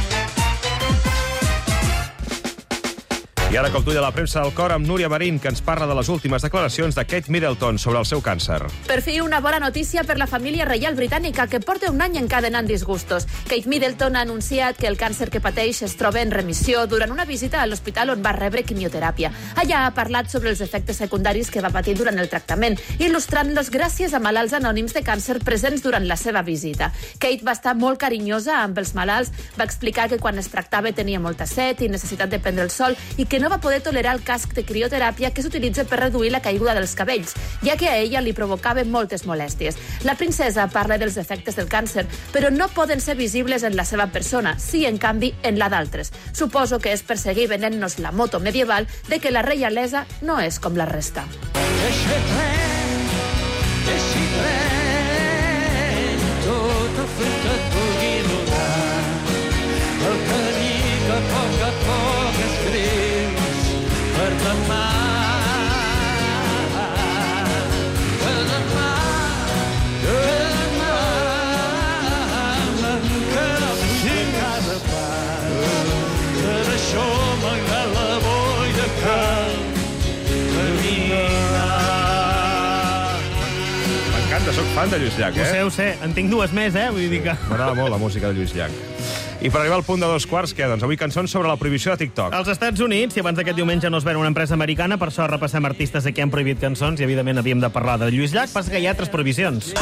Speaker 1: I ara col tull de la premsa del cor amb Núria Marín, que ens parla de les últimes declaracions de Kate Middleton sobre el seu càncer.
Speaker 21: Per fi una bona notícia per la família reial britànica, que porta un any encadenant disgustos. Kate Middleton ha anunciat que el càncer que pateix es troba en remissió durant una visita a l'hospital on va rebre quimioteràpia. Allà ha parlat sobre els efectes secundaris que va patir durant el tractament, il·lustrant-los gràcies a malalts anònims de càncer presents durant la seva visita. Kate va estar molt carinyosa amb els malalts, va explicar que quan es tractava tenia molta set i necessitat de prendre el sol i que no va poder tolerar el casc de crioteràpia que s'utilitza per reduir la caiguda dels cabells, ja que a ella li provocava moltes molèsties. La princesa parla dels efectes del càncer, però no poden ser visibles en la seva persona, sí, en canvi, en la d'altres. Suposo que és per seguir venent-nos la moto medieval de que la reialesa no és com la resta.
Speaker 22: Tota fruita et vulgui donar, el camí que a poc a poc escrius per demà, per demà, per demà, encara puc cada pas. Per això m'agrada
Speaker 1: Fan de Lluís Llach, eh?
Speaker 4: Ho sé, ho sé. En tinc dues més, eh? Vull dir que...
Speaker 1: M'agrada molt la música de Lluís Llach. I per arribar al punt de dos quarts, què? Doncs avui cançons sobre la prohibició de TikTok.
Speaker 4: Als Estats Units, i abans d'aquest diumenge no es ven una empresa americana, per això repassem artistes a qui han prohibit cançons, i evidentment havíem de parlar de Lluís Llach, passa que hi ha altres prohibicions.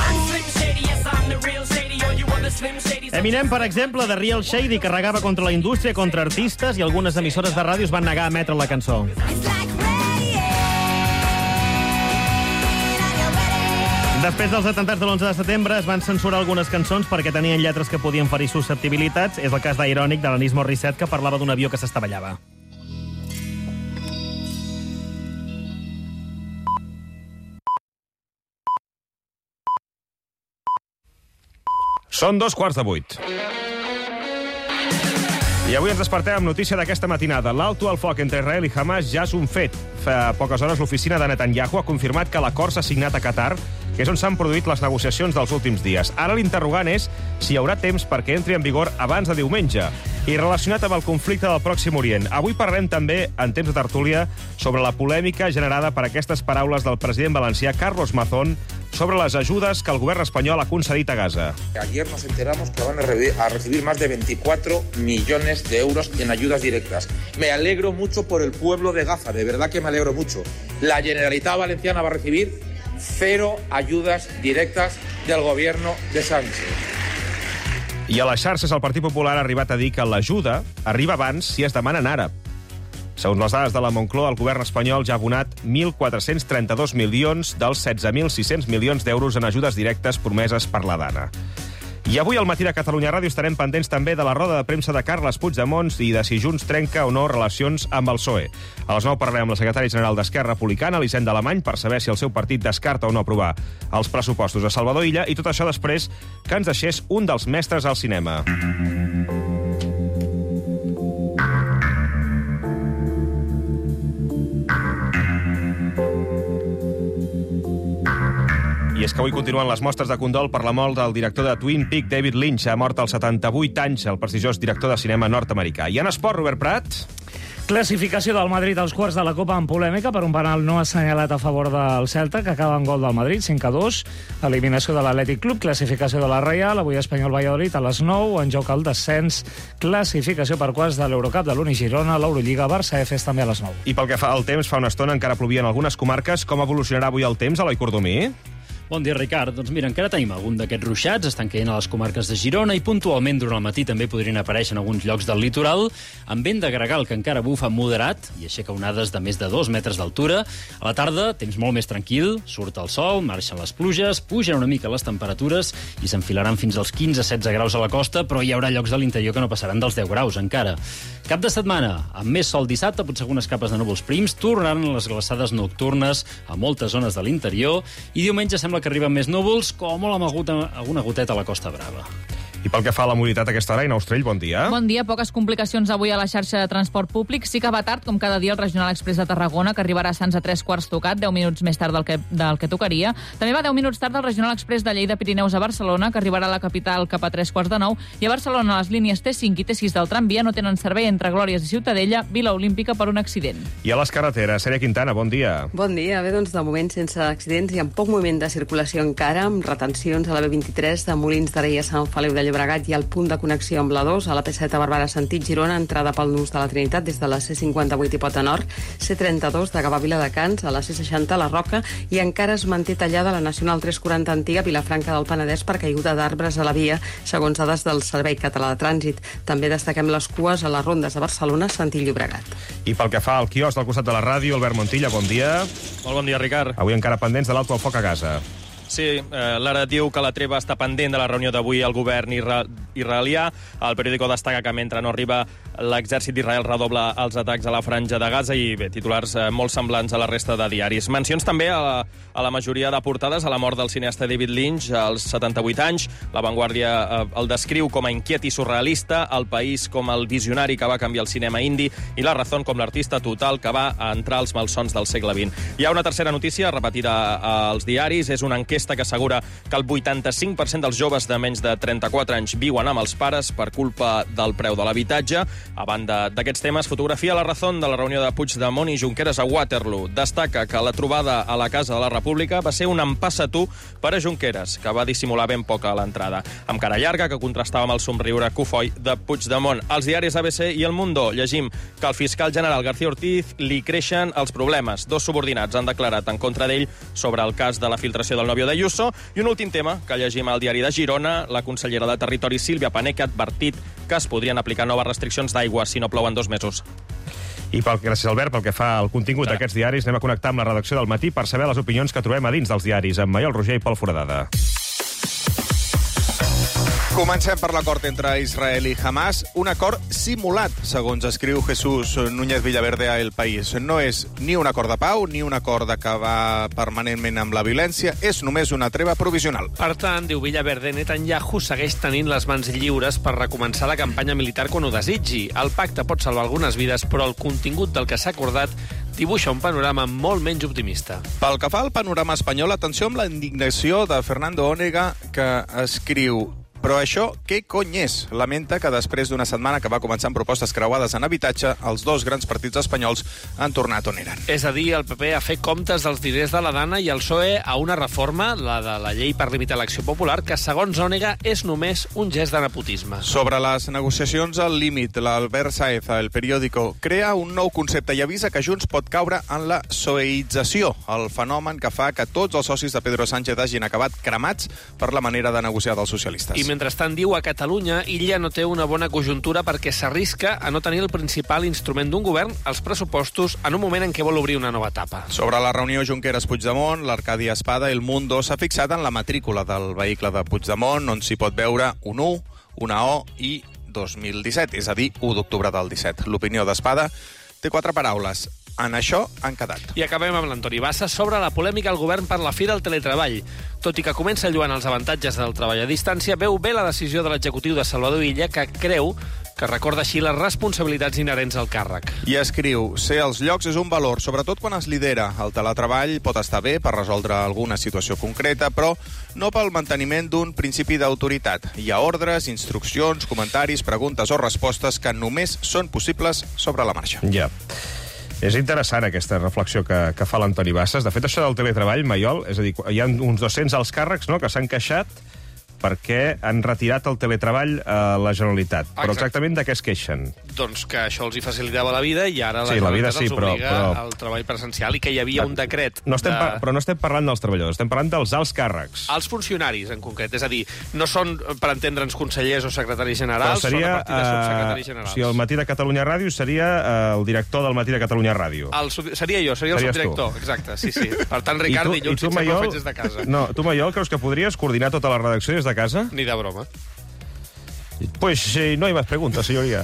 Speaker 4: Eminem, per exemple, de Real Shady, carregava contra la indústria, contra artistes, i algunes emissores de ràdio es van negar a emetre la cançó. Després dels atentats de l'onze de setembre es van censurar algunes cançons perquè tenien lletres que podien ferir susceptibilitats. És el cas d'Ironic, de l'Alanis Morissette, que parlava d'un avió que s'estavellava.
Speaker 1: Són dos quarts de vuit. I avui ens despertem amb notícia d'aquesta matinada. L'alto al foc entre Israel i Hamas ja és un fet. Fa poques hores l'oficina de Netanyahu ha confirmat que l'acord s'ha signat a Qatar, que és on s'han produït les negociacions dels últims dies. Ara l'interrogant és si hi haurà temps perquè entri en vigor abans de diumenge. I relacionat amb el conflicte del Pròxim Orient, avui parlarem també, en temps de tertúlia, sobre la polèmica generada per aquestes paraules del president valencià Carlos Mazón sobre les ajudes que el govern espanyol ha concedit a Gaza.
Speaker 8: Ayer nos enteramos que van a, re a recibir más de veinticuatro millones de euros en ayudas directas. Me alegro mucho por el pueblo de Gaza, de verdad que me alegro mucho. La Generalitat Valenciana va a recibir cero ayudas directas del gobierno de Sánchez.
Speaker 1: I a les xarxes el Partit Popular ha arribat a dir que l'ajuda arriba abans si es demana en àrab. Segons les dades de la Moncloa, el govern espanyol ja ha abonat mil quatre-cents trenta-dos milions dels setze mil sis-cents milions d'euros en ajudes directes promeses per la Dana. I avui al matí de Catalunya Ràdio estarem pendents també de la roda de premsa de Carles Puigdemont i de si Junts trenca o no relacions amb el P S O E. A les nou parlarem amb la secretària general d'Esquerra Republicana, Elisenda Alemany, per saber si el seu partit descarta o no aprovar els pressupostos a Salvador Illa, i tot això després que ens deixés un dels mestres al cinema. I és que avui continuen les mostres de condol per la mort del director de Twin Peaks, David Lynch. Ha mort als setanta-vuit anys el prestigiós director de cinema nord-americà. I en esport, Robert Prat.
Speaker 28: Classificació del Madrid als quarts de la Copa en polèmica per un penal no assenyalat a favor del Celta, que acaba en gol del Madrid, cinc a dos. Eliminació de l'Atlètic Club, classificació de la Reial, avui Espanyol Valladolid a les nou, en joc el descens, classificació per quarts de l'Eurocup de l'Uni Girona, l'Eurolliga, Barça Efes també a les nou.
Speaker 1: I pel que fa al temps, fa una estona encara plovia en algunes comarques. Com evolucionarà avui el temps, Eloi Cordomí?
Speaker 9: Bon dia, Ricard. Doncs mira, encara tenim algun d'aquests ruixats, estan caient a les comarques de Girona i puntualment durant el matí també podrien aparèixer en alguns llocs del litoral, amb vent de gregal que encara bufa moderat i aixeca onades de més de dos metres d'altura. A la tarda, temps molt més tranquil, surt el sol, marxen les pluges, pugen una mica les temperatures i s'enfilaran fins als quinze a setze graus a la costa, però hi haurà llocs de l'interior que no passaran dels deu graus encara. Cap de setmana, amb més sol dissabte, potser algunes capes de núvols prims, tornaran les glaçades nocturnes a moltes zones de l'interior i diumenge sembla que arriben més núvols, com molt amb alguna goteta a la Costa Brava.
Speaker 1: I pel que fa a la mobilitat a aquesta hora, Ina Ostrell, bon dia.
Speaker 33: Bon dia, poques complicacions avui a la xarxa de transport públic. Sí que va tard, com cada dia, el Regional Express de Tarragona, que arribarà a Sants a tres quarts tocat, deu minuts més tard del que, del que tocaria. També va deu minuts tard el Regional Express de Lleida Pirineus a Barcelona, que arribarà a la capital cap a tres quarts de nou, i a Barcelona les línies T cinc i T sis del tramvia no tenen servei entre Glòries i Ciutadella, Vila Olímpica, per un accident.
Speaker 1: I a les carreteres, Sèria Quintana, bon dia.
Speaker 11: Bon dia. Bé, doncs de moment sense accidents i amb poc moviment de circulació encara, amb retencions a la B vint-i-tres de Molins de Rei a Sant Feliu de Llobregat i al punt de connexió amb la dos, a la P set a Barberà sentit Girona, entrada pel nus de la Trinitat des de la C cinquanta-vuit i Pota Nord, C trenta-dos de Gavà Viladecans, a la C seixanta a la Roca, i encara es manté tallada la Nacional tres quaranta antiga Vilafranca del Penedès per caiguda d'arbres a la via, segons dades del Servei Català de Trànsit. També destaquem les cues a les rondes de Barcelona, Sentit Llobregat.
Speaker 1: I pel que fa al quiosc del costat de la ràdio, Albert Montilla, bon dia.
Speaker 12: Molt bon dia, Ricard.
Speaker 1: Avui encara pendents de l'alto al foc a Gaza.
Speaker 12: Sí, eh, l'Ara diu que la treva està pendent de la reunió d'avui al govern isra israelià. El periòdico destaca que mentre no arriba l'exèrcit d'Israel redobla els atacs a la franja de Gaza i bé, titulars eh, molt semblants a la resta de diaris. Mencions també a la, a la majoria de portades a la mort del cineasta David Lynch als setanta-vuit anys. La Vanguardia eh, el descriu com a inquiet i surrealista, El País com el visionari que va canviar el cinema indi i La Razón com l'artista total que va entrar als malsons del segle vint. Hi ha una tercera notícia repetida als diaris, és una enquesta enquesta que assegura que el vuitanta-cinc per cent dels joves de menys de trenta-quatre anys viuen amb els pares per culpa del preu de l'habitatge. A banda d'aquests temes, fotografia a la Razón de la reunió de Puigdemont i Junqueras a Waterloo. Destaca que la trobada a la Casa de la República va ser un empassatú per a Junqueras, que va dissimular ben poc a l'entrada. Amb cara llarga, que contrastava amb el somriure cofoi de Puigdemont. Als diaris A B C i El Mundo llegim que al fiscal general García Ortiz li creixen els problemes. Dos subordinats han declarat en contra d'ell sobre el cas de la filtració del nòvio d'Ayuso. I un últim tema que llegim al diari de Girona. La consellera de Territori, Sílvia Pané, que ha advertit que es podrien aplicar noves restriccions d'aigua si no plouen dos mesos.
Speaker 1: I pel, gràcies, Albert, pel que fa al contingut d'aquests diaris, anem a connectar amb la redacció del Matí per saber les opinions que trobem a dins dels diaris, amb Maiol Roger i Pol Foradada.
Speaker 13: Comencem per l'acord entre Israel i Hamas, un acord simulat, segons escriu Jesús Núñez Villaverde a El País. No és ni un acord de pau, ni un acord d'acabar permanentment amb la violència, és només una treva provisional.
Speaker 16: Per tant, diu Villaverde, Netanyahu segueix tenint les mans lliures per recomençar la campanya militar quan ho desitgi. El pacte pot salvar algunes vides, però el contingut del que s'ha acordat dibuixa un panorama molt menys optimista.
Speaker 13: Pel que fa al panorama espanyol, atenció amb la indignació de Fernando Onega, que escriu: però això, què cony és? Lamenta que després d'una setmana que va començar amb propostes creuades en habitatge, els dos grans partits espanyols han tornat on eren.
Speaker 16: És a dir, el P P a fer comptes dels diners de la Dana i el P S O E a una reforma, la de la llei per limitar l'acció popular, que, segons Ònega, és només un gest de nepotisme.
Speaker 13: Sobre les negociacions al límit, l'Albert Saez, el periòdico, crea un nou concepte i avisa que Junts pot caure en la soeïtzació, el fenomen que fa que tots els socis de Pedro Sánchez hagin acabat cremats per la manera de negociar dels socialistes.
Speaker 16: I mentrestant, diu, a Catalunya, Illa no té una bona conjuntura perquè s'arrisca a no tenir el principal instrument d'un govern, els pressupostos, en un moment en què vol obrir una nova etapa.
Speaker 13: Sobre la reunió Junqueras-Puigdemont, l'Arcadi Espada, El Mundo, s'ha fixat en la matrícula del vehicle de Puigdemont, on s'hi pot veure un U, una O i dos mil disset, és a dir, u d'octubre del disset. L'opinió d'Espada té quatre paraules. En això han quedat.
Speaker 16: I acabem amb l'Antoni Bassa sobre la polèmica al govern per la fi del teletreball. Tot i que comença lluant els avantatges del treball a distància, veu bé la decisió de l'executiu de Salvador Illa, que creu que recorda així les responsabilitats inherents al càrrec.
Speaker 13: I escriu: ser als llocs és un valor, sobretot quan es lidera. El teletreball pot estar bé per resoldre alguna situació concreta, però no pel manteniment d'un principi d'autoritat. Hi ha ordres, instruccions, comentaris, preguntes o respostes que només són possibles sobre la marxa.
Speaker 1: Ja. És interessant aquesta reflexió que, que fa l'Antoni Bassas. De fet, això del teletreball, Maiol, és a dir, hi ha uns dos-cents alts càrrecs, no?, que s'han queixat perquè han retirat el teletreball a la Generalitat. Exacte. Però exactament de què es queixen?
Speaker 16: Doncs que això els hi facilitava la vida i ara la
Speaker 1: sí,
Speaker 16: Generalitat
Speaker 1: la vida sí,
Speaker 16: els obliga
Speaker 1: però, però...
Speaker 16: al treball presencial i que hi havia un decret...
Speaker 1: No estem
Speaker 16: de...
Speaker 1: par... Però no estem parlant dels treballadors, estem parlant dels alts càrrecs.
Speaker 16: Els funcionaris, en concret. És a dir, no són, per entendre'ns, consellers o secretaris generals,
Speaker 1: seria,
Speaker 16: són a partir de subsecretaris generals.
Speaker 1: O sigui, el Matí de Catalunya Ràdio seria uh, el director del Matí de Catalunya Ràdio.
Speaker 16: El sub... Seria jo, seria el
Speaker 1: Series
Speaker 16: subdirector,
Speaker 1: tu.
Speaker 16: Exacte, sí, sí. Per tant, Ricard,
Speaker 1: tu,
Speaker 16: dilluns
Speaker 1: tu,
Speaker 16: fixem
Speaker 1: Maiol...
Speaker 16: no faig des de casa.
Speaker 1: No, tu, Maiol, creus que podries coordinar tota la redacció des de casa?
Speaker 16: Ni de broma.
Speaker 1: Pues eh, no hay más preguntas, señoría.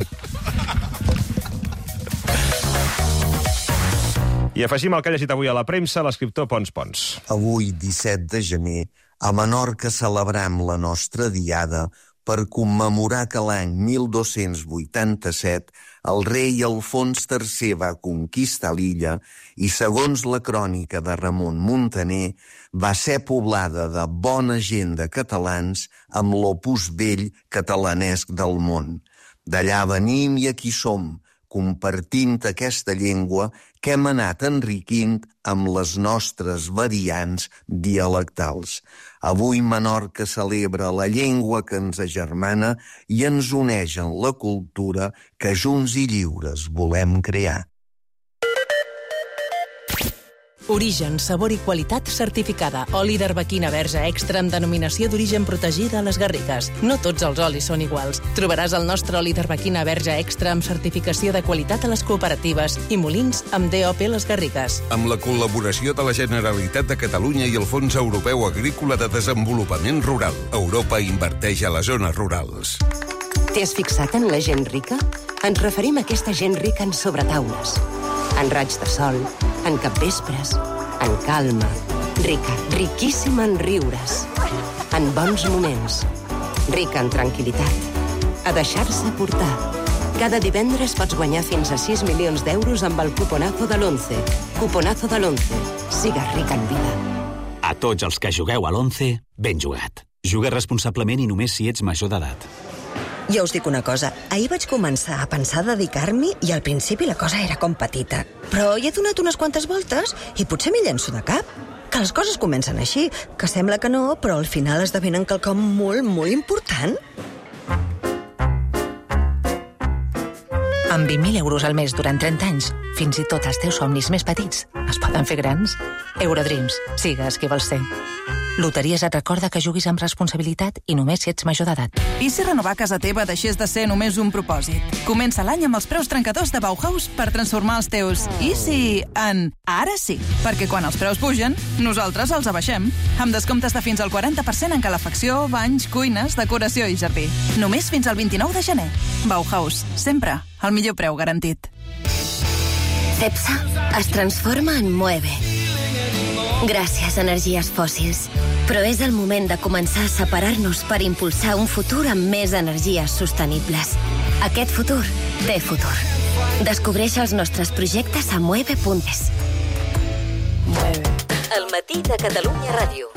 Speaker 1: I afegim el que ha llegit avui a la premsa l'escriptor Pons Pons.
Speaker 17: Avui, disset de gener, a Menorca celebrem la nostra diada per commemorar que l'any mil dos-cents vuitanta-set el rei Alfons tercer va conquistar l'illa i, segons la crònica de Ramon Muntaner, va ser poblada de bona gent de catalans amb l'opus vell catalanesc del món. D'allà venim i aquí som, compartint aquesta llengua que hem anat enriquint amb les nostres variants dialectals. Avui Menorca celebra la llengua que ens agermana i ens uneix en la cultura que junts i lliures volem crear.
Speaker 18: Origen, sabor i qualitat certificada. Oli d'arbequina verge extra amb denominació d'origen protegida a les Garrigues. No tots els olis són iguals. Trobaràs el nostre oli d'arbequina verge extra amb certificació de qualitat a les cooperatives i molins amb D O P Les Garrigues.
Speaker 7: Amb la col·laboració de la Generalitat de Catalunya i el Fons Europeu Agrícola de Desenvolupament Rural. Europa inverteix a les zones rurals.
Speaker 19: T'has fixat en la gent rica? Ens referim a aquesta gent rica en sobretaules, en raig de sol, en capvespres, en calma, rica, riquíssima en riures, en bons moments, rica en tranquil·litat, a deixar-se portar. Cada divendres pots guanyar fins a sis milions d'euros amb el cuponazo de l'once. Cuponazo de l'once. Sigues rica en vida.
Speaker 2: A tots els que jugueu a l'once, ben jugat. Juga responsablement i només si ets major d'edat.
Speaker 3: Jo us dic una cosa. Ahir vaig començar a pensar dedicar-m'hi i al principi la cosa era com petita. Però hi he donat unes quantes voltes i potser m'hi llenço de cap. Que les coses comencen així, que sembla que no, però al final esdevenen quelcom molt, molt important.
Speaker 5: Amb vint mil euros al mes durant trenta anys, fins i tot els teus somnis més petits es poden fer grans. Eurodreams, sigues qui vols ser. Loteries et recorda que juguis amb responsabilitat i només si ets major d'edat.
Speaker 6: I si renovar casa teva deixés de ser només un propòsit? Comença l'any amb els preus trencadors de Bauhaus per transformar els teus i si en ara sí. Perquè quan els preus pugen, nosaltres els abaixem. Amb descomptes de fins al quaranta per cent en calefacció, banys, cuines, decoració i jardí. Només fins al vint-i-nou de gener. Bauhaus, sempre el millor preu garantit.
Speaker 23: Cepsa es transforma en Moeve. Gràcies, energies fòssils. Però és el moment de començar a separar-nos per impulsar un futur amb més energies sostenibles. Aquest futur té futur. Descobreix els nostres projectes a mueve punt es. El matí de Catalunya Ràdio.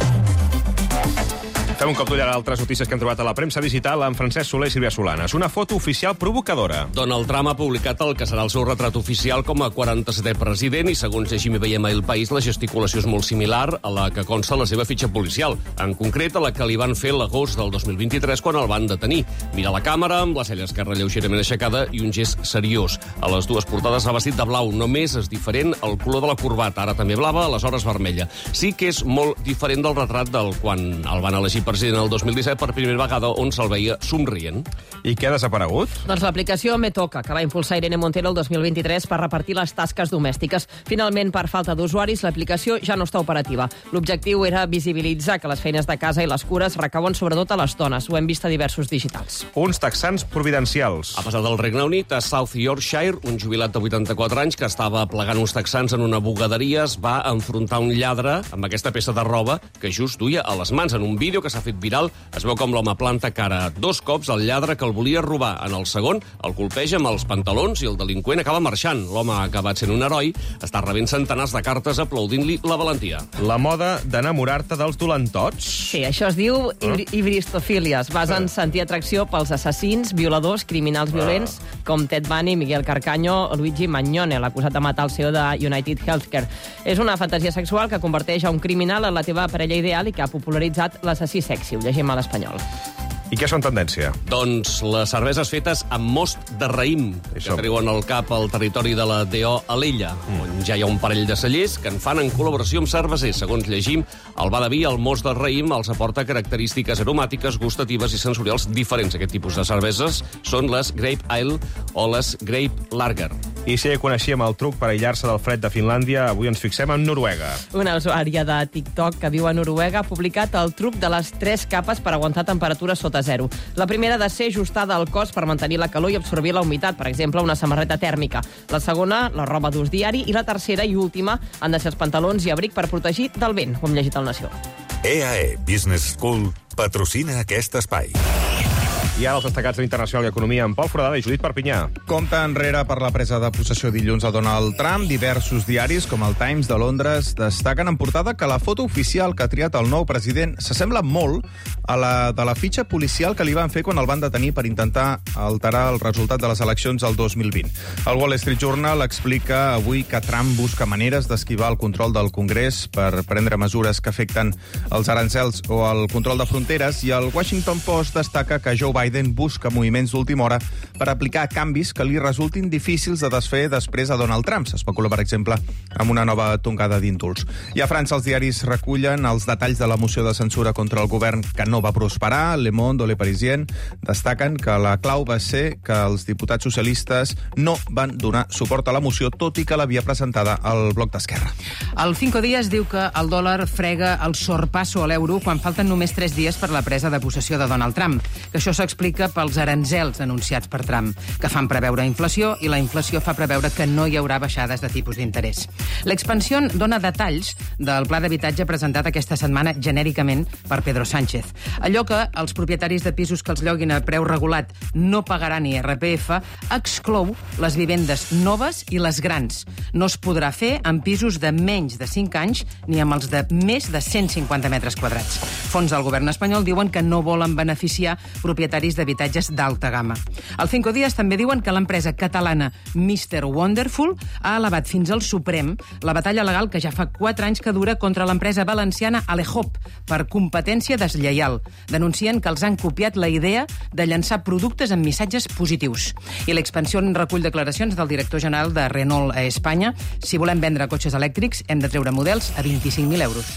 Speaker 1: Fem un cop d'ull a altres notícies que hem trobat a la premsa digital amb Francesc Soler i Sílvia Solanes. Una foto oficial provocadora.
Speaker 24: Donald Trump ha publicat el que serà el seu retrat oficial com a quaranta-setè president i, segons llegim i veiem a El País, la gesticulació és molt similar a la que consta la seva fitxa policial. En concret, a la que li van fer l'agost del dos mil vint-i-tres, quan el van detenir. Mira la càmera, amb la cella esquerra lleugerament aixecada i un gest seriós. A les dues portades ha vestit de blau. Només és diferent el color de la corbata, ara també blava, aleshores vermella. Sí que és molt diferent del retrat del quan el van elegir president el dos mil disset per primera vegada, on se'l veia somrient.
Speaker 1: I què ha desaparegut?
Speaker 25: Doncs l'aplicació Me Toca, que va impulsar Irene Montero el dos mil vint-i-tres per repartir les tasques domèstiques. Finalment, per falta d'usuaris, l'aplicació ja no està operativa. L'objectiu era visibilitzar que les feines de casa i les cures recauen sobretot a les dones. Ho hem vist a diversos digitals.
Speaker 1: Uns texans providencials.
Speaker 24: Ha passat del Regne Unit a South Yorkshire. Un jubilat de vuitanta-quatre anys que estava plegant uns texans en una bugaderia es va enfrontar un lladre amb aquesta peça de roba que just duia a les mans. En un vídeo que s'ha fet viral es veu com l'home planta cara dos cops al lladre que el volia robar. En el segon, el colpeja amb els pantalons i el delinqüent acaba marxant. L'home ha acabat sent un heroi, està rebent centenars de cartes aplaudint-li la valentia.
Speaker 1: La moda d'enamorar-te dels dolentots?
Speaker 25: Sí, això es diu ah. hibristofília. Es basa ah. en sentir atracció pels assassins, violadors, criminals violents, ah. com Ted Bundy, Miguel Carcaño o Luigi Magnone, l'acusat de matar el C E O de United Healthcare. És una fantasia sexual que converteix a un criminal en la teva parella ideal i que ha popularitzat l'assassí sexy. Ho llegim a l'Espanyol.
Speaker 1: I què són tendència?
Speaker 24: Doncs les cerveses fetes amb most de raïm, que treuen el cap al territori de la D O Alella, mm. on ja hi ha un parell de cellers que en fan en col·laboració amb cervesers. Segons llegim, al va de vi, el most de raïm els aporta característiques aromàtiques, gustatives i sensorials diferents. Aquest tipus de cerveses són les Grape Ale o les Grape Lager.
Speaker 1: I si ja coneixíem el truc per aïllar-se del fred de Finlàndia, avui ens fixem en Noruega.
Speaker 25: Una usuària de TikTok que viu a Noruega ha publicat el truc de les tres capes per aguantar temperatures sota zero. La primera ha de ser ajustada al cos per mantenir la calor i absorbir la humitat, per exemple, una samarreta tèrmica. La segona, la roba d'ús diari, i la tercera i última han de ser els pantalons i abric per protegir del vent, com llegit al Nació.
Speaker 26: E A E Business School patrocina aquest espai.
Speaker 1: I ara els destacats de l'Internacional i Economia amb Pol Foradada i Judit Perpinyà.
Speaker 27: Compte enrere per la presa de possessió dilluns a Donald Trump. Diversos diaris, com el Times de Londres, destaquen en portada que la foto oficial que ha triat el nou president s'assembla molt a la de la fitxa policial que li van fer quan el van detenir per intentar alterar el resultat de les eleccions del dos mil vint. El Wall Street Journal explica avui que Trump busca maneres d'esquivar el control del Congrés per prendre mesures que afecten els arancels o el control de fronteres, i el Washington Post destaca que Joe Biden Biden busca moviments d'última hora per aplicar canvis que li resultin difícils de desfer després a Donald Trump. S'especula, per exemple, amb una nova tongada d'indults. I a França els diaris recullen els detalls de la moció de censura contra el govern que no va prosperar. Le Monde o Le Parisien destaquen que la clau va ser que els diputats socialistes no van donar suport a la moció, tot i que l'havia presentada al Bloc d'Esquerra.
Speaker 29: El Cinco Días diu que el dòlar frega el sorpasso a l'euro quan falten només tres dies per la presa de possessió de Donald Trump. Que això s'explica explica pels aranzels anunciats per Trump, que fan preveure inflació i la inflació fa preveure que no hi haurà baixades de tipus d'interès. L'expansió dona detalls del pla d'habitatge presentat aquesta setmana genèricament per Pedro Sánchez. Allò que els propietaris de pisos que els lloguin a preu regulat no pagaran I R P F exclou les vivendes noves i les grans. No es podrà fer amb pisos de menys de cinc anys ni amb els de més de cent cinquanta metres quadrats. Fons del govern espanyol diuen que no volen beneficiar propietaris d'habitatges d'alta gamma. Al Cinco Días també diuen que l'empresa catalana mister Wonderful ha elevat fins al Suprem la batalla legal que ja fa quatre anys que dura contra l'empresa valenciana Alehop per competència deslleial. Denuncien que els han copiat la idea de llançar productes amb missatges positius. I l'expansió recull declaracions del director general de Renault a Espanya. Si volem vendre cotxes elèctrics, hem de treure models a vint-i-cinc mil euros.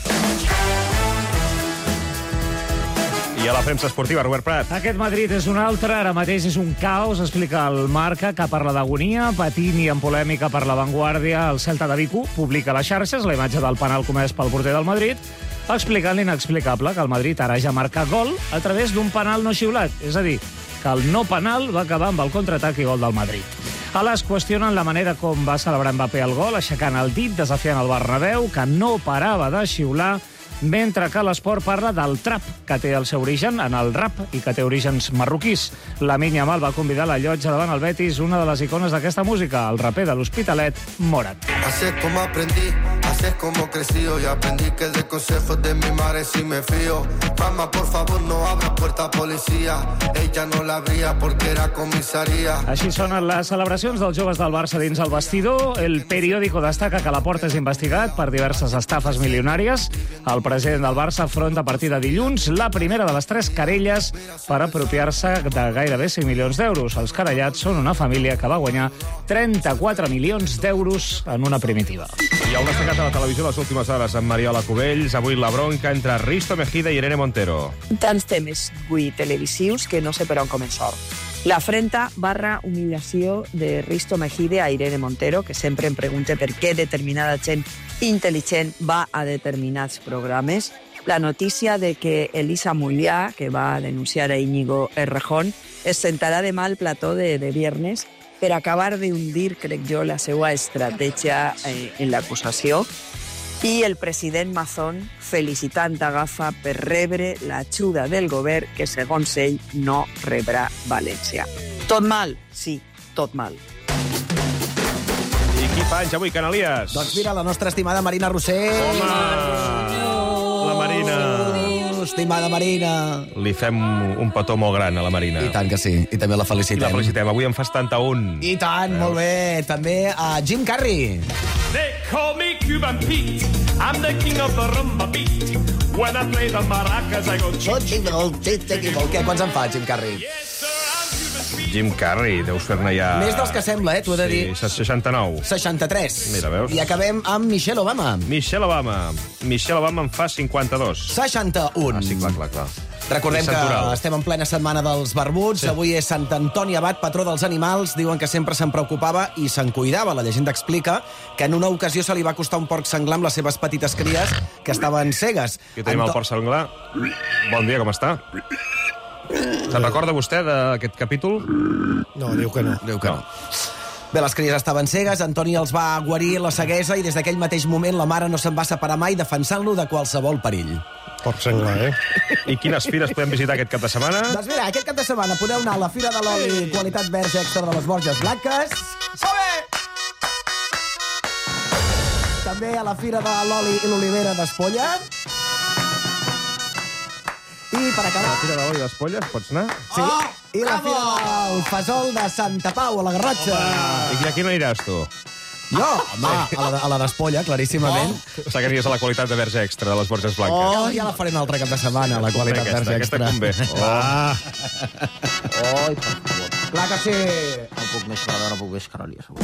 Speaker 1: I a la premsa esportiva, Robert Prat.
Speaker 4: Aquest Madrid és un altre, ara mateix és un caos, explica el Marca, que parla d'agonia, patint i en polèmica per la Vanguardia. El Celta de Vigo publica a les xarxes la imatge del penal comès pel porter del Madrid, explicant l'inexplicable, que el Madrid ara ja marca gol a través d'un penal no xiulat. És a dir, que el no penal va acabar amb el contraatac i gol del Madrid. A les qüestionen la manera com va celebrar Mbappé el gol, aixecant el dit, desafiant el Bernabéu, que no parava de xiular, mentre que l'esport parla del trap, que té el seu origen en el rap i que té orígens marroquís. Lamine Yamal va convidar la llotja davant el Betis, una de les icones d'aquesta música, el raper de l'Hospitalet, Morat.
Speaker 8: Así es como aprendí, así es como crecí y aprendí que de consejos de mi madre sí me fío. Mamá, por favor, no abras puerta policía. Ella no la abría porque era comisaría.
Speaker 4: Així sonen les celebracions dels joves del Barça dins el vestidor. El periòdico destaca que Laporta és investigat per diverses estafes milionàries. El president del Barça afronta a partir de dilluns la primera de les tres querelles per apropiar-se de gairebé cinc milions d'euros. Els querellats són una família que va guanyar trenta-quatre milions d'euros en una primitiva.
Speaker 1: I heu destacat a la televisió les últimes hores amb Mariola Cubells. Avui la bronca entre Risto Mejide i Irene Montero.
Speaker 9: Tants temes avui televisius que no sé per on començar. L'afrenta barra humiliació de Risto Mejide a Irene Montero, que sempre em pregunta per què determinada gent intel·ligent va a determinats programes. La notícia de que Elisa Mullà, que va denunciar a Íñigo Errejón, es sentarà demà al plató de, de viernes per acabar d'hundir, crec jo, la seva estratègia eh, en l'acusació. I el president Mazón felicitant Agafa per rebre l'ajuda del govern que, segons ell, no rebrà València. Tot mal? Sí, tot mal.
Speaker 1: I qui panxa avui, Canalies?
Speaker 10: Doncs mira, la nostra estimada Marina Rossell.
Speaker 1: Home! La Marina.
Speaker 10: Estimada Marina.
Speaker 1: Li fem un petó molt gran a la Marina.
Speaker 10: I tant que sí, i també la felicitem.
Speaker 1: I la felicitem. Avui en fa setanta-un.
Speaker 10: I tant, molt bé. També a Jim Carrey.
Speaker 14: They call me Cuban Pete. I'm the king of the rumba beat. When I play the maracas, I go...
Speaker 10: Què, quants en fa, Jim Carrey?
Speaker 1: Jim Carrey, deus fer-ne ja...
Speaker 10: Més dels que sembla, eh, t'ho he de dir.
Speaker 1: Sí, seixanta-nou.
Speaker 10: seixanta-tres.
Speaker 1: Mira, veus?
Speaker 10: I acabem amb Michelle Obama.
Speaker 1: Michelle Obama. Michelle Obama en fa cinquanta-dos.
Speaker 10: seixanta-un.
Speaker 1: Ah, sí, clar, clar, clar.
Speaker 10: Recordem que estem en plena setmana dels barbuts. Sí. Avui és Sant Antoni Abat, patró dels animals. Diuen que sempre se'n preocupava i se'n cuidava. La llegenda explica que en una ocasió se li va costar un porc senglar amb les seves petites cries que estaven cegues.
Speaker 1: Aquí tenim Anto... el porc senglar. Bon dia, com està? Se'n recorda vostè d'aquest capítol?
Speaker 10: No, diu que no. Diu que no. no. Bé, les cries estaven cegues, Antoni els va guarir la ceguesa i des d'aquell mateix moment la mare no se'n va separar mai defensant-lo de qualsevol perill.
Speaker 33: Porc senglar, eh?
Speaker 1: I quines fires podem visitar aquest cap de setmana?
Speaker 10: Doncs mira, aquest cap de setmana podeu anar a la Fira de l'Oli Qualitat Verge Extra de les Borges Blanques. Som-hi! També a la Fira de l'Oli i l'Olivera d'Espolla. I per acabar...
Speaker 1: A la Fira de l'Oli d'Espolles, pots anar?
Speaker 10: Sí. Oh, I la Fira del Fesol de Santa Pau, a la Garrotxa.
Speaker 1: Oh, I a quina aniràs, tu?
Speaker 10: Jo? Home, sí. a la, a la d'Espolla, claríssimament.
Speaker 1: Oh. Està que anies a la qualitat de verge extra de les Borges Blanques.
Speaker 10: Oh, ja la faré un altre cap de setmana, la qualitat
Speaker 1: aquesta,
Speaker 10: verge extra.
Speaker 1: Aquesta convé. Oh.
Speaker 33: Ah.
Speaker 10: Oi, per favor. Clar que sí.
Speaker 33: No puc més parlar, no puc més caralies.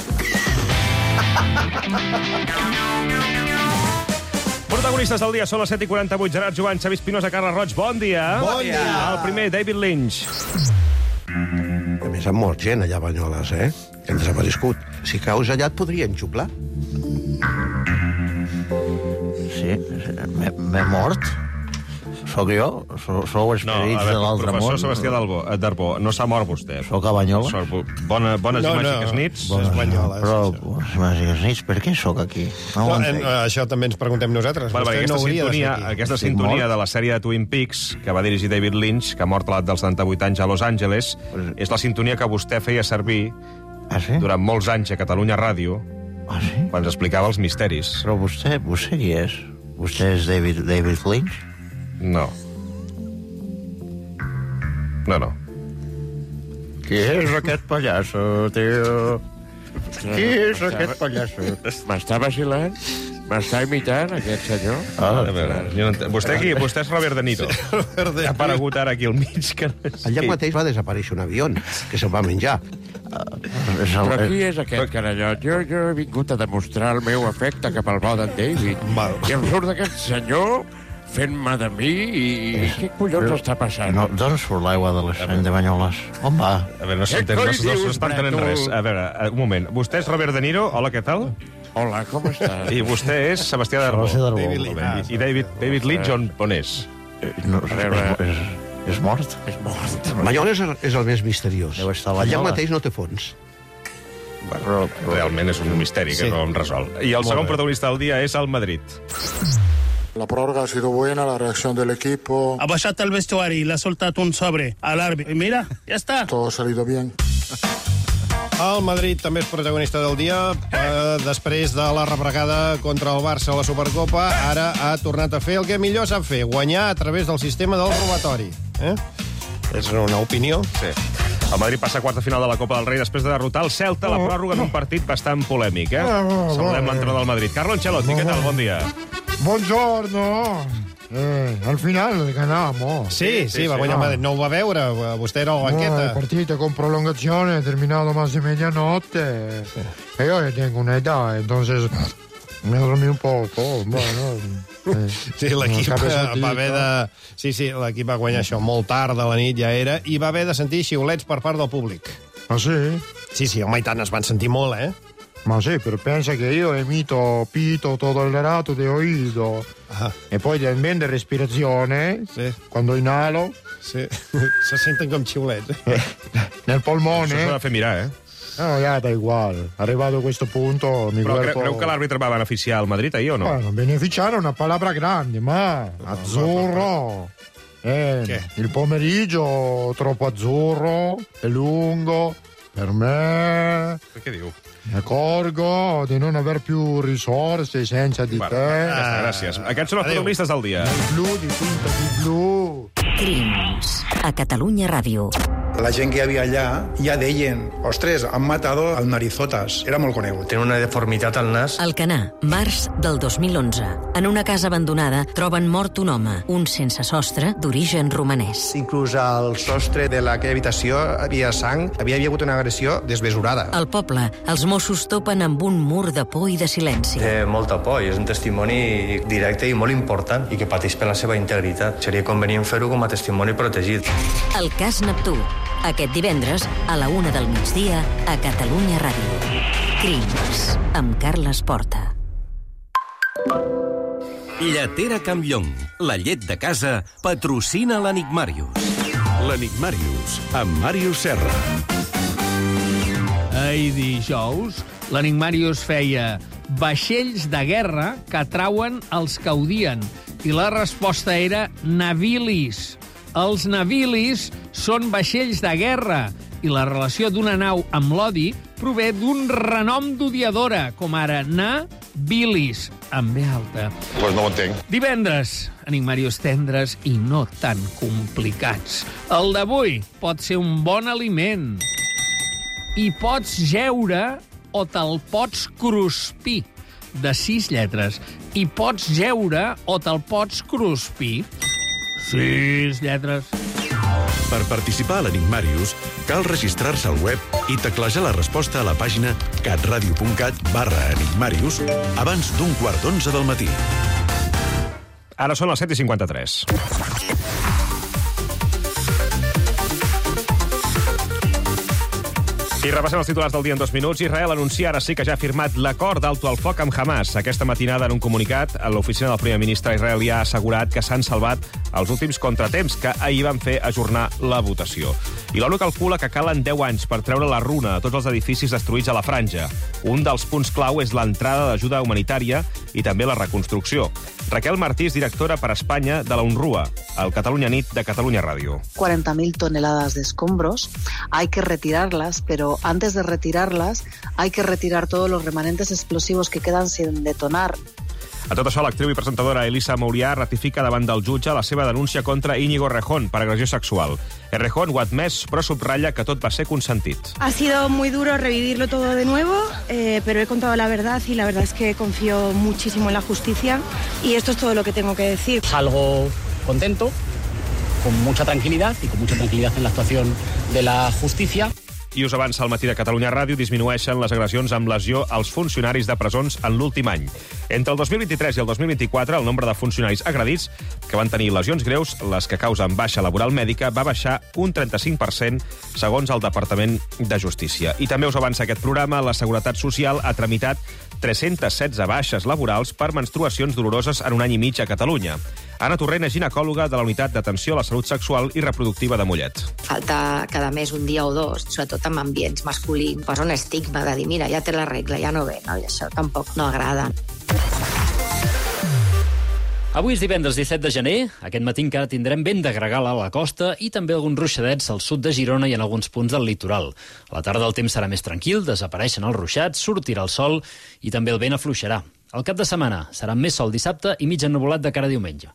Speaker 1: Protagonistes del dia són les set i quaranta-vuit. Gerard Joan, Xavi Espinosa, Carles Roig, bon dia.
Speaker 33: Bon dia.
Speaker 1: El primer, David Lynch.
Speaker 33: A més, han mort gent allà a Banyoles, eh? Que han desaparegut. Si caus allà et podrien xuplar. Sí, m'he mort.
Speaker 11: Sóc jo? Sou, sou esperits de l'altre món?
Speaker 1: Professor Sebastià Darbó, Darbó, no s'ha mort vostè.
Speaker 11: Sóc a Banyoles?
Speaker 1: Bona, bones
Speaker 12: No,
Speaker 1: i
Speaker 12: no,
Speaker 1: màgiques nits.
Speaker 12: és Banyoles.
Speaker 11: Però, bones i màgiques nits, per què sóc aquí? No ho
Speaker 12: No,
Speaker 11: entenc.
Speaker 12: eh, això també ens preguntem nosaltres.
Speaker 1: Vale,
Speaker 12: Vostè
Speaker 1: aquesta,
Speaker 12: no hauria de
Speaker 1: sintonia,
Speaker 12: ser aquí.
Speaker 1: aquesta sintonia de la sèrie de Twin Peaks, que va dirigir David Lynch, que ha mort a l'edat dels setanta-vuit anys a Los Angeles, és la sintonia que vostè feia servir
Speaker 11: ah, sí?
Speaker 1: durant molts anys a Catalunya Ràdio,
Speaker 11: ah, sí?
Speaker 1: quan ens explicava els misteris.
Speaker 11: Però vostè, vostè qui és? Vostè és David, David Lynch?
Speaker 1: No. No, no.
Speaker 11: Qui és aquest pallasso, tio? Qui és aquest pallasso?
Speaker 13: M'està vacilant? M'està imitant, aquest senyor?
Speaker 1: Ah, a veure, jo no entenc. Vostè aquí, vostè és Robert De Niro. Ha aparegut ara aquí al mig. Que...
Speaker 15: Allà mateix va desaparèixer un avió que se'l va menjar.
Speaker 13: Però qui és aquest carallot? Jo, jo he vingut a demostrar el meu afecte cap al bo d'en David. I em surt aquest senyor fent-me de mi i... Què collons està passant?
Speaker 11: No, d'on surt l'aigua de l'estany de Banyoles? On va?
Speaker 1: A veure, no s'entén, no, no, no s'està entenent res. A veure, un moment. Vostè és Robert De Niro? Hola, què tal?
Speaker 13: Hola, com està?
Speaker 1: I vostè és Sebastià Darbó.
Speaker 11: Sebastià Darbó.
Speaker 1: David Lynch. I David, David Lynch on, on és?
Speaker 11: No, és, és mort?
Speaker 13: És mort.
Speaker 15: Banyoles és el més misteriós.
Speaker 11: Deu estar a
Speaker 15: Allà
Speaker 11: Banyoles.
Speaker 15: mateix no té fons.
Speaker 1: Però, realment és un misteri que
Speaker 15: Sí.
Speaker 1: no em resol. I el
Speaker 15: Molt
Speaker 1: segon
Speaker 15: bé.
Speaker 1: protagonista del dia és el Madrid.
Speaker 16: La prórroga ha sido buena, la reacción del equipo.
Speaker 17: Ha baixat al vestuari i l'ha soltat un sobre a l'àrbit. I mira, ja està.
Speaker 16: Todo ha salido bien.
Speaker 12: El Madrid també és protagonista del dia. Eh, després de la rebregada contra el Barça a la Supercopa, ara ha tornat a fer el que millor sap fer, guanyar a través del sistema del robatori. Eh? És una opinió?
Speaker 1: Sí. El Madrid passa a quarta final de la Copa del Rei després de derrotar el Celta a la pròrroga en un partit bastant polèmic. Eh? Saludem l'entrenador del Madrid. Carlo Ancelotti, què tal? Bon dia.
Speaker 20: Buongiorno. Eh, al final ganamos.
Speaker 12: Sí, sí, va guanyar el Madrid. No ho va veure, vostè era a la banqueta.
Speaker 20: No, el partito con prolongazione terminato más de medianotte. Sí. E io ya tengo una edad, entonces me dormí un poco. Bueno, eh,
Speaker 12: Sí, l'equip va haver de... Sí, sí, l'equip va guanyar això molt tard de la nit, ja era, i va haver de sentir xiulets per part del públic.
Speaker 20: Ah, sì?
Speaker 12: Sí, sí, home, i tant, es van sentir molt, eh?
Speaker 20: Ma sì, pero pensa que io emito pito todo el rato de oído.
Speaker 12: Ah.
Speaker 20: E poi también de respirazione,
Speaker 12: sí.
Speaker 20: Quando inhalo.
Speaker 12: Sí, se senten com xiulets.
Speaker 20: Nel polmone.
Speaker 1: Això s'ha de fer mirar, eh?
Speaker 20: No, ya da igual. Arrivato a questo punto, mi
Speaker 1: Però cre
Speaker 20: cuerpo...
Speaker 1: creu que l'àrbitre va beneficiar el Madrid ahir o no?
Speaker 20: Bueno, beneficiare è una palabra grande, ma azzurro. Eh,
Speaker 12: Che?
Speaker 20: il pomeriggio troppo azzurro, è lungo. Per me...
Speaker 1: Què diu?
Speaker 20: Mi accorgo di non aver più risorse senza di
Speaker 1: Bueno,
Speaker 20: te.
Speaker 1: ja està, gràcies. Aquests són els protagonistes del dia.
Speaker 20: Il blu di tinta di blu.
Speaker 21: Crims, a Catalunya Ràdio.
Speaker 22: La gent que hi havia allà ja deien ostres, han matado al Narizotas. Era molt conegut.
Speaker 28: Té una deformitat al nas.
Speaker 21: Alcanar, març del dos mil onze. En una casa abandonada troben mort un home, un sense sostre d'origen romanès.
Speaker 22: Inclús al sostre de l'aquella habitació havia sang, havia hagut una agressió desmesurada.
Speaker 21: Al poble, els Mossos topen amb un mur de por i de silenci.
Speaker 28: Té molta por i és un testimoni directe i molt important i que pateix per la seva integritat. Seria convenient fer-ho com a testimoni protegit.
Speaker 21: El cas Neptú. Aquest divendres, a la una del migdia, a Catalunya Ràdio. Crims, amb Carles Porta.
Speaker 7: Lletera Campllong, la llet de casa, patrocina l'Enigmàrius. L'Enigmàrius, amb Màrius Serra.
Speaker 30: Ahir dijous, l'Enigmàrius feia vaixells de guerra que atrauen els que odien. I la resposta era navilis. Els navilis són vaixells de guerra i la relació d'una nau amb l'odi prové d'un renom d'odiadora, com ara nabilis, amb B alta.
Speaker 31: Pues no ho entenc.
Speaker 30: Divendres, enigmàrius tendres i no tan complicats. El d'avui pot ser un bon aliment. I pots jeure o te'l pots cruspir. De sis lletres. I pots jeure o te'l pots cruspir. Sis lletres.
Speaker 32: Per participar a l'Enigmàrius, cal registrar-se al web i teclejar la resposta a la pàgina catradio.cat barra enigmàrius abans d'un quart d'onze del matí.
Speaker 1: Ara són les set i cinquanta-tres. I repassem els titulars del dia en dos minuts. Israel anuncia ara sí que ja ha firmat l'acord d'alto al foc amb Hamas. Aquesta matinada, en un comunicat, l'oficina del primer ministre israelià ha assegurat que s'han salvat els últims contratemps que ahir van fer ajornar la votació. I l'ONU calcula que calen deu anys per treure la runa a tots els edificis destruïts a la franja. Un dels punts clau és l'entrada d'ajuda humanitària i també la reconstrucció. Raquel Martí és directora per Espanya de la UNRWA, al Catalunya Nit de Catalunya Ràdio.
Speaker 2: cuarenta mil toneladas de escombros. Hay que retirarlas, pero antes de retirarlas hay que retirar todos los remanentes explosivos que quedan sin detonar.
Speaker 1: A tot això, l'actriu i presentadora Elisa Mourià ratifica davant del jutge la seva denúncia contra Íñigo Errejón per agressió sexual. Errejón ho ha admès, però subratlla que tot va ser consentit.
Speaker 3: Ha sido muy duro revivirlo todo de nuevo, eh, pero he contado la verdad y la verdad es que confío muchísimo en la justicia y esto es todo lo que tengo que decir.
Speaker 5: Salgo contento, con mucha tranquilidad y con mucha tranquilidad en la actuación de la justicia.
Speaker 1: I us avança al matí de Catalunya Ràdio, disminueixen les agressions amb lesió als funcionaris de presons en l'últim any. Entre el dos mil vint-i-tres i el dos mil vint-i-quatre, el nombre de funcionaris agredits que van tenir lesions greus, les que causen baixa laboral mèdica, va baixar un trenta-cinc per cent, segons el Departament de Justícia. I també us avança aquest programa, la Seguretat Social ha tramitat tres-centes setze baixes laborals per menstruacions doloroses en un any i mig a Catalunya. Anna Torrent és ginecòloga de la Unitat d'Atenció a la Salut Sexual i Reproductiva de Mollet.
Speaker 6: Falta cada mes un dia o dos, sobretot amb ambients masculins. Posa un estigma de dir, mira, ja té la regla, ja no ve, no? I això tampoc no agrada.
Speaker 18: Avui és divendres disset de gener. Aquest matí encara tindrem vent de gregal a la costa i també alguns ruixadets al sud de Girona i en alguns punts del litoral. A la tarda el temps serà més tranquil, desapareixen els ruixats, sortirà el sol i també el vent afluixarà. El cap de setmana serà més sol dissabte i mig ennuvolat de cara a diumenge.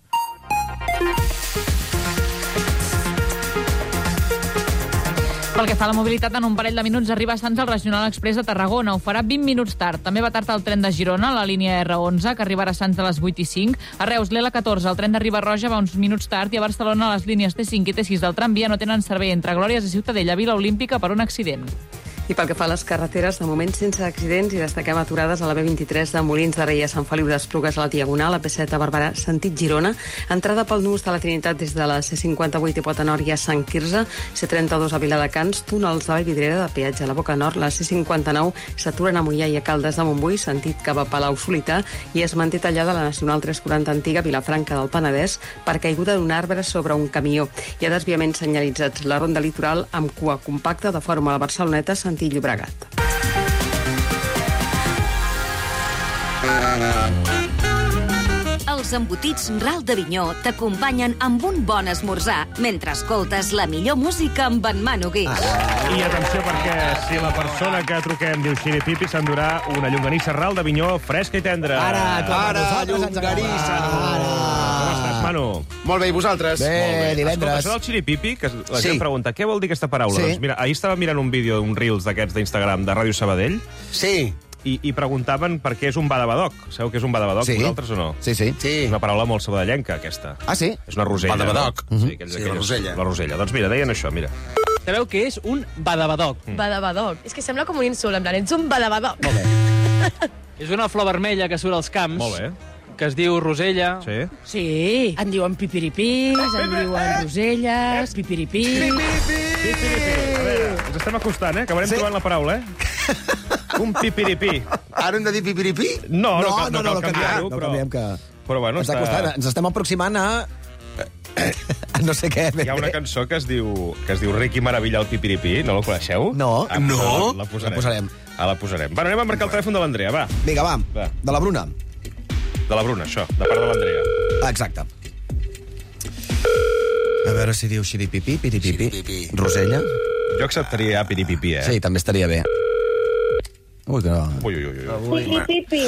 Speaker 33: Pel que fa a la mobilitat, en un parell de minuts arriba a Sants el Regional Express de Tarragona. Ho farà vint minuts tard. També va tard el tren de Girona, la línia erre onze, que arribarà a Sants a les vuit i cinc. A Reus, l'L catorze, el tren de Riba-roja va uns minuts tard i a Barcelona les línies T cinc i T sis del tramvia no tenen servei entre Glòries i Ciutadella, Vila Olímpica, per un accident.
Speaker 19: I pel que fa a les carreteres, de moment sense accidents i destaquem aturades a la B vint-i-tres de Molins de Rei a Sant Feliu d'Esplugues a la Diagonal, a P set a Barberà, sentit Girona, entrada pel nus de la Trinitat des de la C cinquanta-vuit i Potenori a Sant Quirze, C trenta-dos a Viladecans, túnels de Vallvidrera de peatge a la Boca Nord, la C cinquanta-nou s'aturen a Moià i a Caldes de Montbui, sentit cap a Palau Solità, i es manté tallada la Nacional tres quaranta antiga a Vilafranca del Penedès per caiguda d'un arbre sobre un camió. Hi ha desviaments senyalitzats. La ronda litoral amb cua compacta de forma a la Barceloneta, sentit Llobregat.
Speaker 21: Els embotits Ral d'Avinyó t'acompanyen amb un bon esmorzar mentre escoltes la millor música amb en Manu Guix.
Speaker 1: I atenció, perquè si la persona que truquem diu xiripipi, s'endurà una llonganissa Ral d'Avinyó fresca i tendra.
Speaker 10: Ara, com a
Speaker 1: Ara,
Speaker 10: nosaltres ens
Speaker 1: llonganissa. Com estàs, Manu?
Speaker 19: Molt bé, i vosaltres?
Speaker 10: Bé,
Speaker 1: Molt bé.
Speaker 10: divendres.
Speaker 1: Escolta, això del xiripipi, que la
Speaker 10: Sí.
Speaker 1: gent pregunta, què vol dir aquesta paraula?
Speaker 10: Sí.
Speaker 1: Doncs mira, ahir estava mirant un vídeo d'un Reels d'aquests d'Instagram de Ràdio Sabadell.
Speaker 10: Sí.
Speaker 1: I, i preguntaven per què és un badabadoc. Sabeu què és un badabadoc,
Speaker 10: Sí.
Speaker 1: vosaltres o no?
Speaker 10: Sí, sí.
Speaker 1: És una paraula molt sabadellenca, aquesta.
Speaker 10: Ah, sí?
Speaker 1: És una rosella.
Speaker 19: Badabadoc.
Speaker 1: No?
Speaker 19: Mhm.
Speaker 1: Sí, aquells,
Speaker 19: Sí, la
Speaker 1: aquells,
Speaker 19: rosella.
Speaker 1: La rosella. Doncs mira, deien això, mira.
Speaker 30: Sabeu què és un badabadoc?
Speaker 1: Mm.
Speaker 23: Badabadoc. És que sembla com un insult, en plan, ets un badabadoc.
Speaker 1: Molt bé.
Speaker 30: És una flor vermella que surt als camps.
Speaker 1: Molt bé.
Speaker 30: Que es diu rosella.
Speaker 1: Sí.
Speaker 23: Sí, en diuen pipiripís, en diuen roselles, pipiripí.
Speaker 1: Pipiripí. A veure, ens estem acostant, eh? Acabarem sí. trobant la paraula, eh? Un pipiripí.
Speaker 19: Ara hem de dir pipiripí?
Speaker 1: No, no,
Speaker 10: No,
Speaker 1: cal, no,
Speaker 10: no, no,
Speaker 1: cal canviar-ho,
Speaker 10: no
Speaker 1: però...
Speaker 10: canviem que...
Speaker 1: Però bueno,
Speaker 10: Ens,
Speaker 1: està...
Speaker 10: acostant, ens estem aproximant a... a no sé què.
Speaker 1: Hi ha una cançó que es diu, que es diu Ricky Maravilla al pipiripí, no la coneixeu?
Speaker 10: No.
Speaker 1: Ah,
Speaker 19: No.
Speaker 1: La posarem.
Speaker 10: La posarem.
Speaker 1: Ah, la posarem. Bueno, anem a marcar el telèfon de l'Andrea, va.
Speaker 10: Vinga, va.
Speaker 1: Va.
Speaker 10: De la Bruna.
Speaker 1: De la Bruna, això, de part de l'Andrea.
Speaker 10: Ah, exacte. A veure si diu xiripipi, piripipi, rosella.
Speaker 1: Jo acceptaria a piripipí, eh?
Speaker 10: Sí, també estaria bé. Ui, que no.
Speaker 1: Ui, ui, ui. ui.
Speaker 23: Pipi.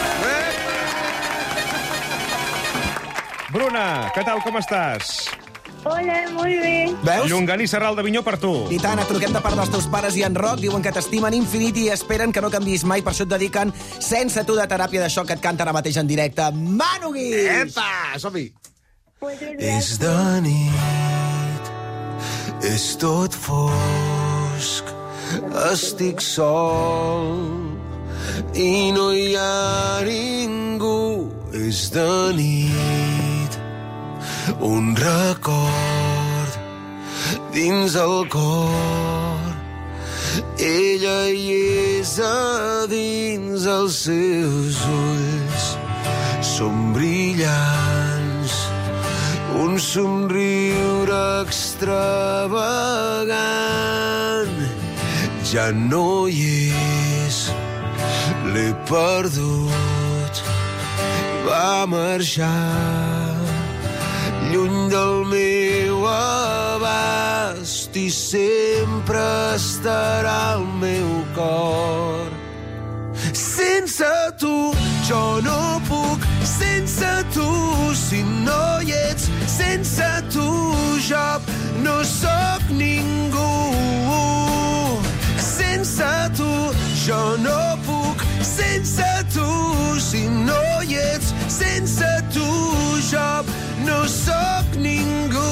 Speaker 1: Bruna, què tal, com estàs?
Speaker 23: Hola, muy bien.
Speaker 10: Veus?
Speaker 1: Llonganissa Ral d'Avinyó per tu.
Speaker 10: I tant, et truquem de part dels teus pares i en Roc, diuen que t'estimen infinit i esperen que no canvis mai, per això et dediquen sense tu de teràpia d'això que et canta ara mateix en directe. Manu Guix!
Speaker 19: Epa, som-hi.
Speaker 8: És de nit, és tot fosc, estic sol i no hi ha ningú. És de nit, un record dins el cor
Speaker 4: ella hi és a dins els seus ulls. Són brillants, un somriure extravagant. Ja no hi és, l'he perdut, va marxar lluny del meu abast i sempre estarà al meu cor. Sense tu jo no puc, sense tu si no hi ets, sense tu jo no sóc ningú. Sense tu jo no puc, sense tu si no hi ets, sense tu jo no sóc ningú.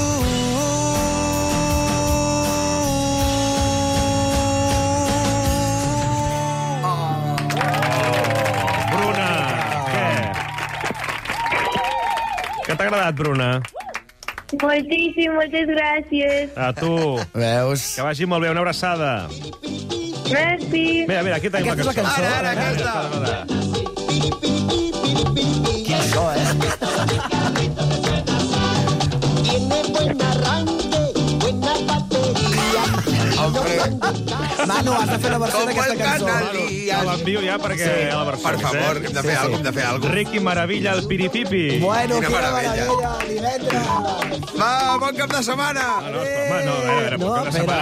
Speaker 1: Què t'ha agradat, Bruna?
Speaker 9: Moltíssim, moltes gràcies.
Speaker 1: A tu.
Speaker 10: Veus?
Speaker 1: Que vagi molt bé, una abraçada.
Speaker 9: Merci.
Speaker 1: Mira, mira, aquí tenim
Speaker 10: Aquesta
Speaker 1: la cançó.
Speaker 10: és la cançó.
Speaker 1: Ara, ara, aquesta.
Speaker 10: Quin so, eh?
Speaker 4: Tiene buen arranque, buena batería.
Speaker 10: Manu, has de fer la versió d'aquesta cançó.
Speaker 1: Manu, te l'envio ja perquè
Speaker 10: Sí.
Speaker 1: a la versió.
Speaker 11: Per favor, hem de fer alguna cosa, hem de fer alguna cosa.
Speaker 1: Ricky Maravilla, el Piripipi.
Speaker 10: Bueno,
Speaker 11: Quina
Speaker 10: quina
Speaker 11: meravella.
Speaker 10: meravella, divendres.
Speaker 11: Va, bon cap de setmana!
Speaker 1: No, no, home, no, a veure, a veure,
Speaker 10: No,
Speaker 1: no,
Speaker 10: espera.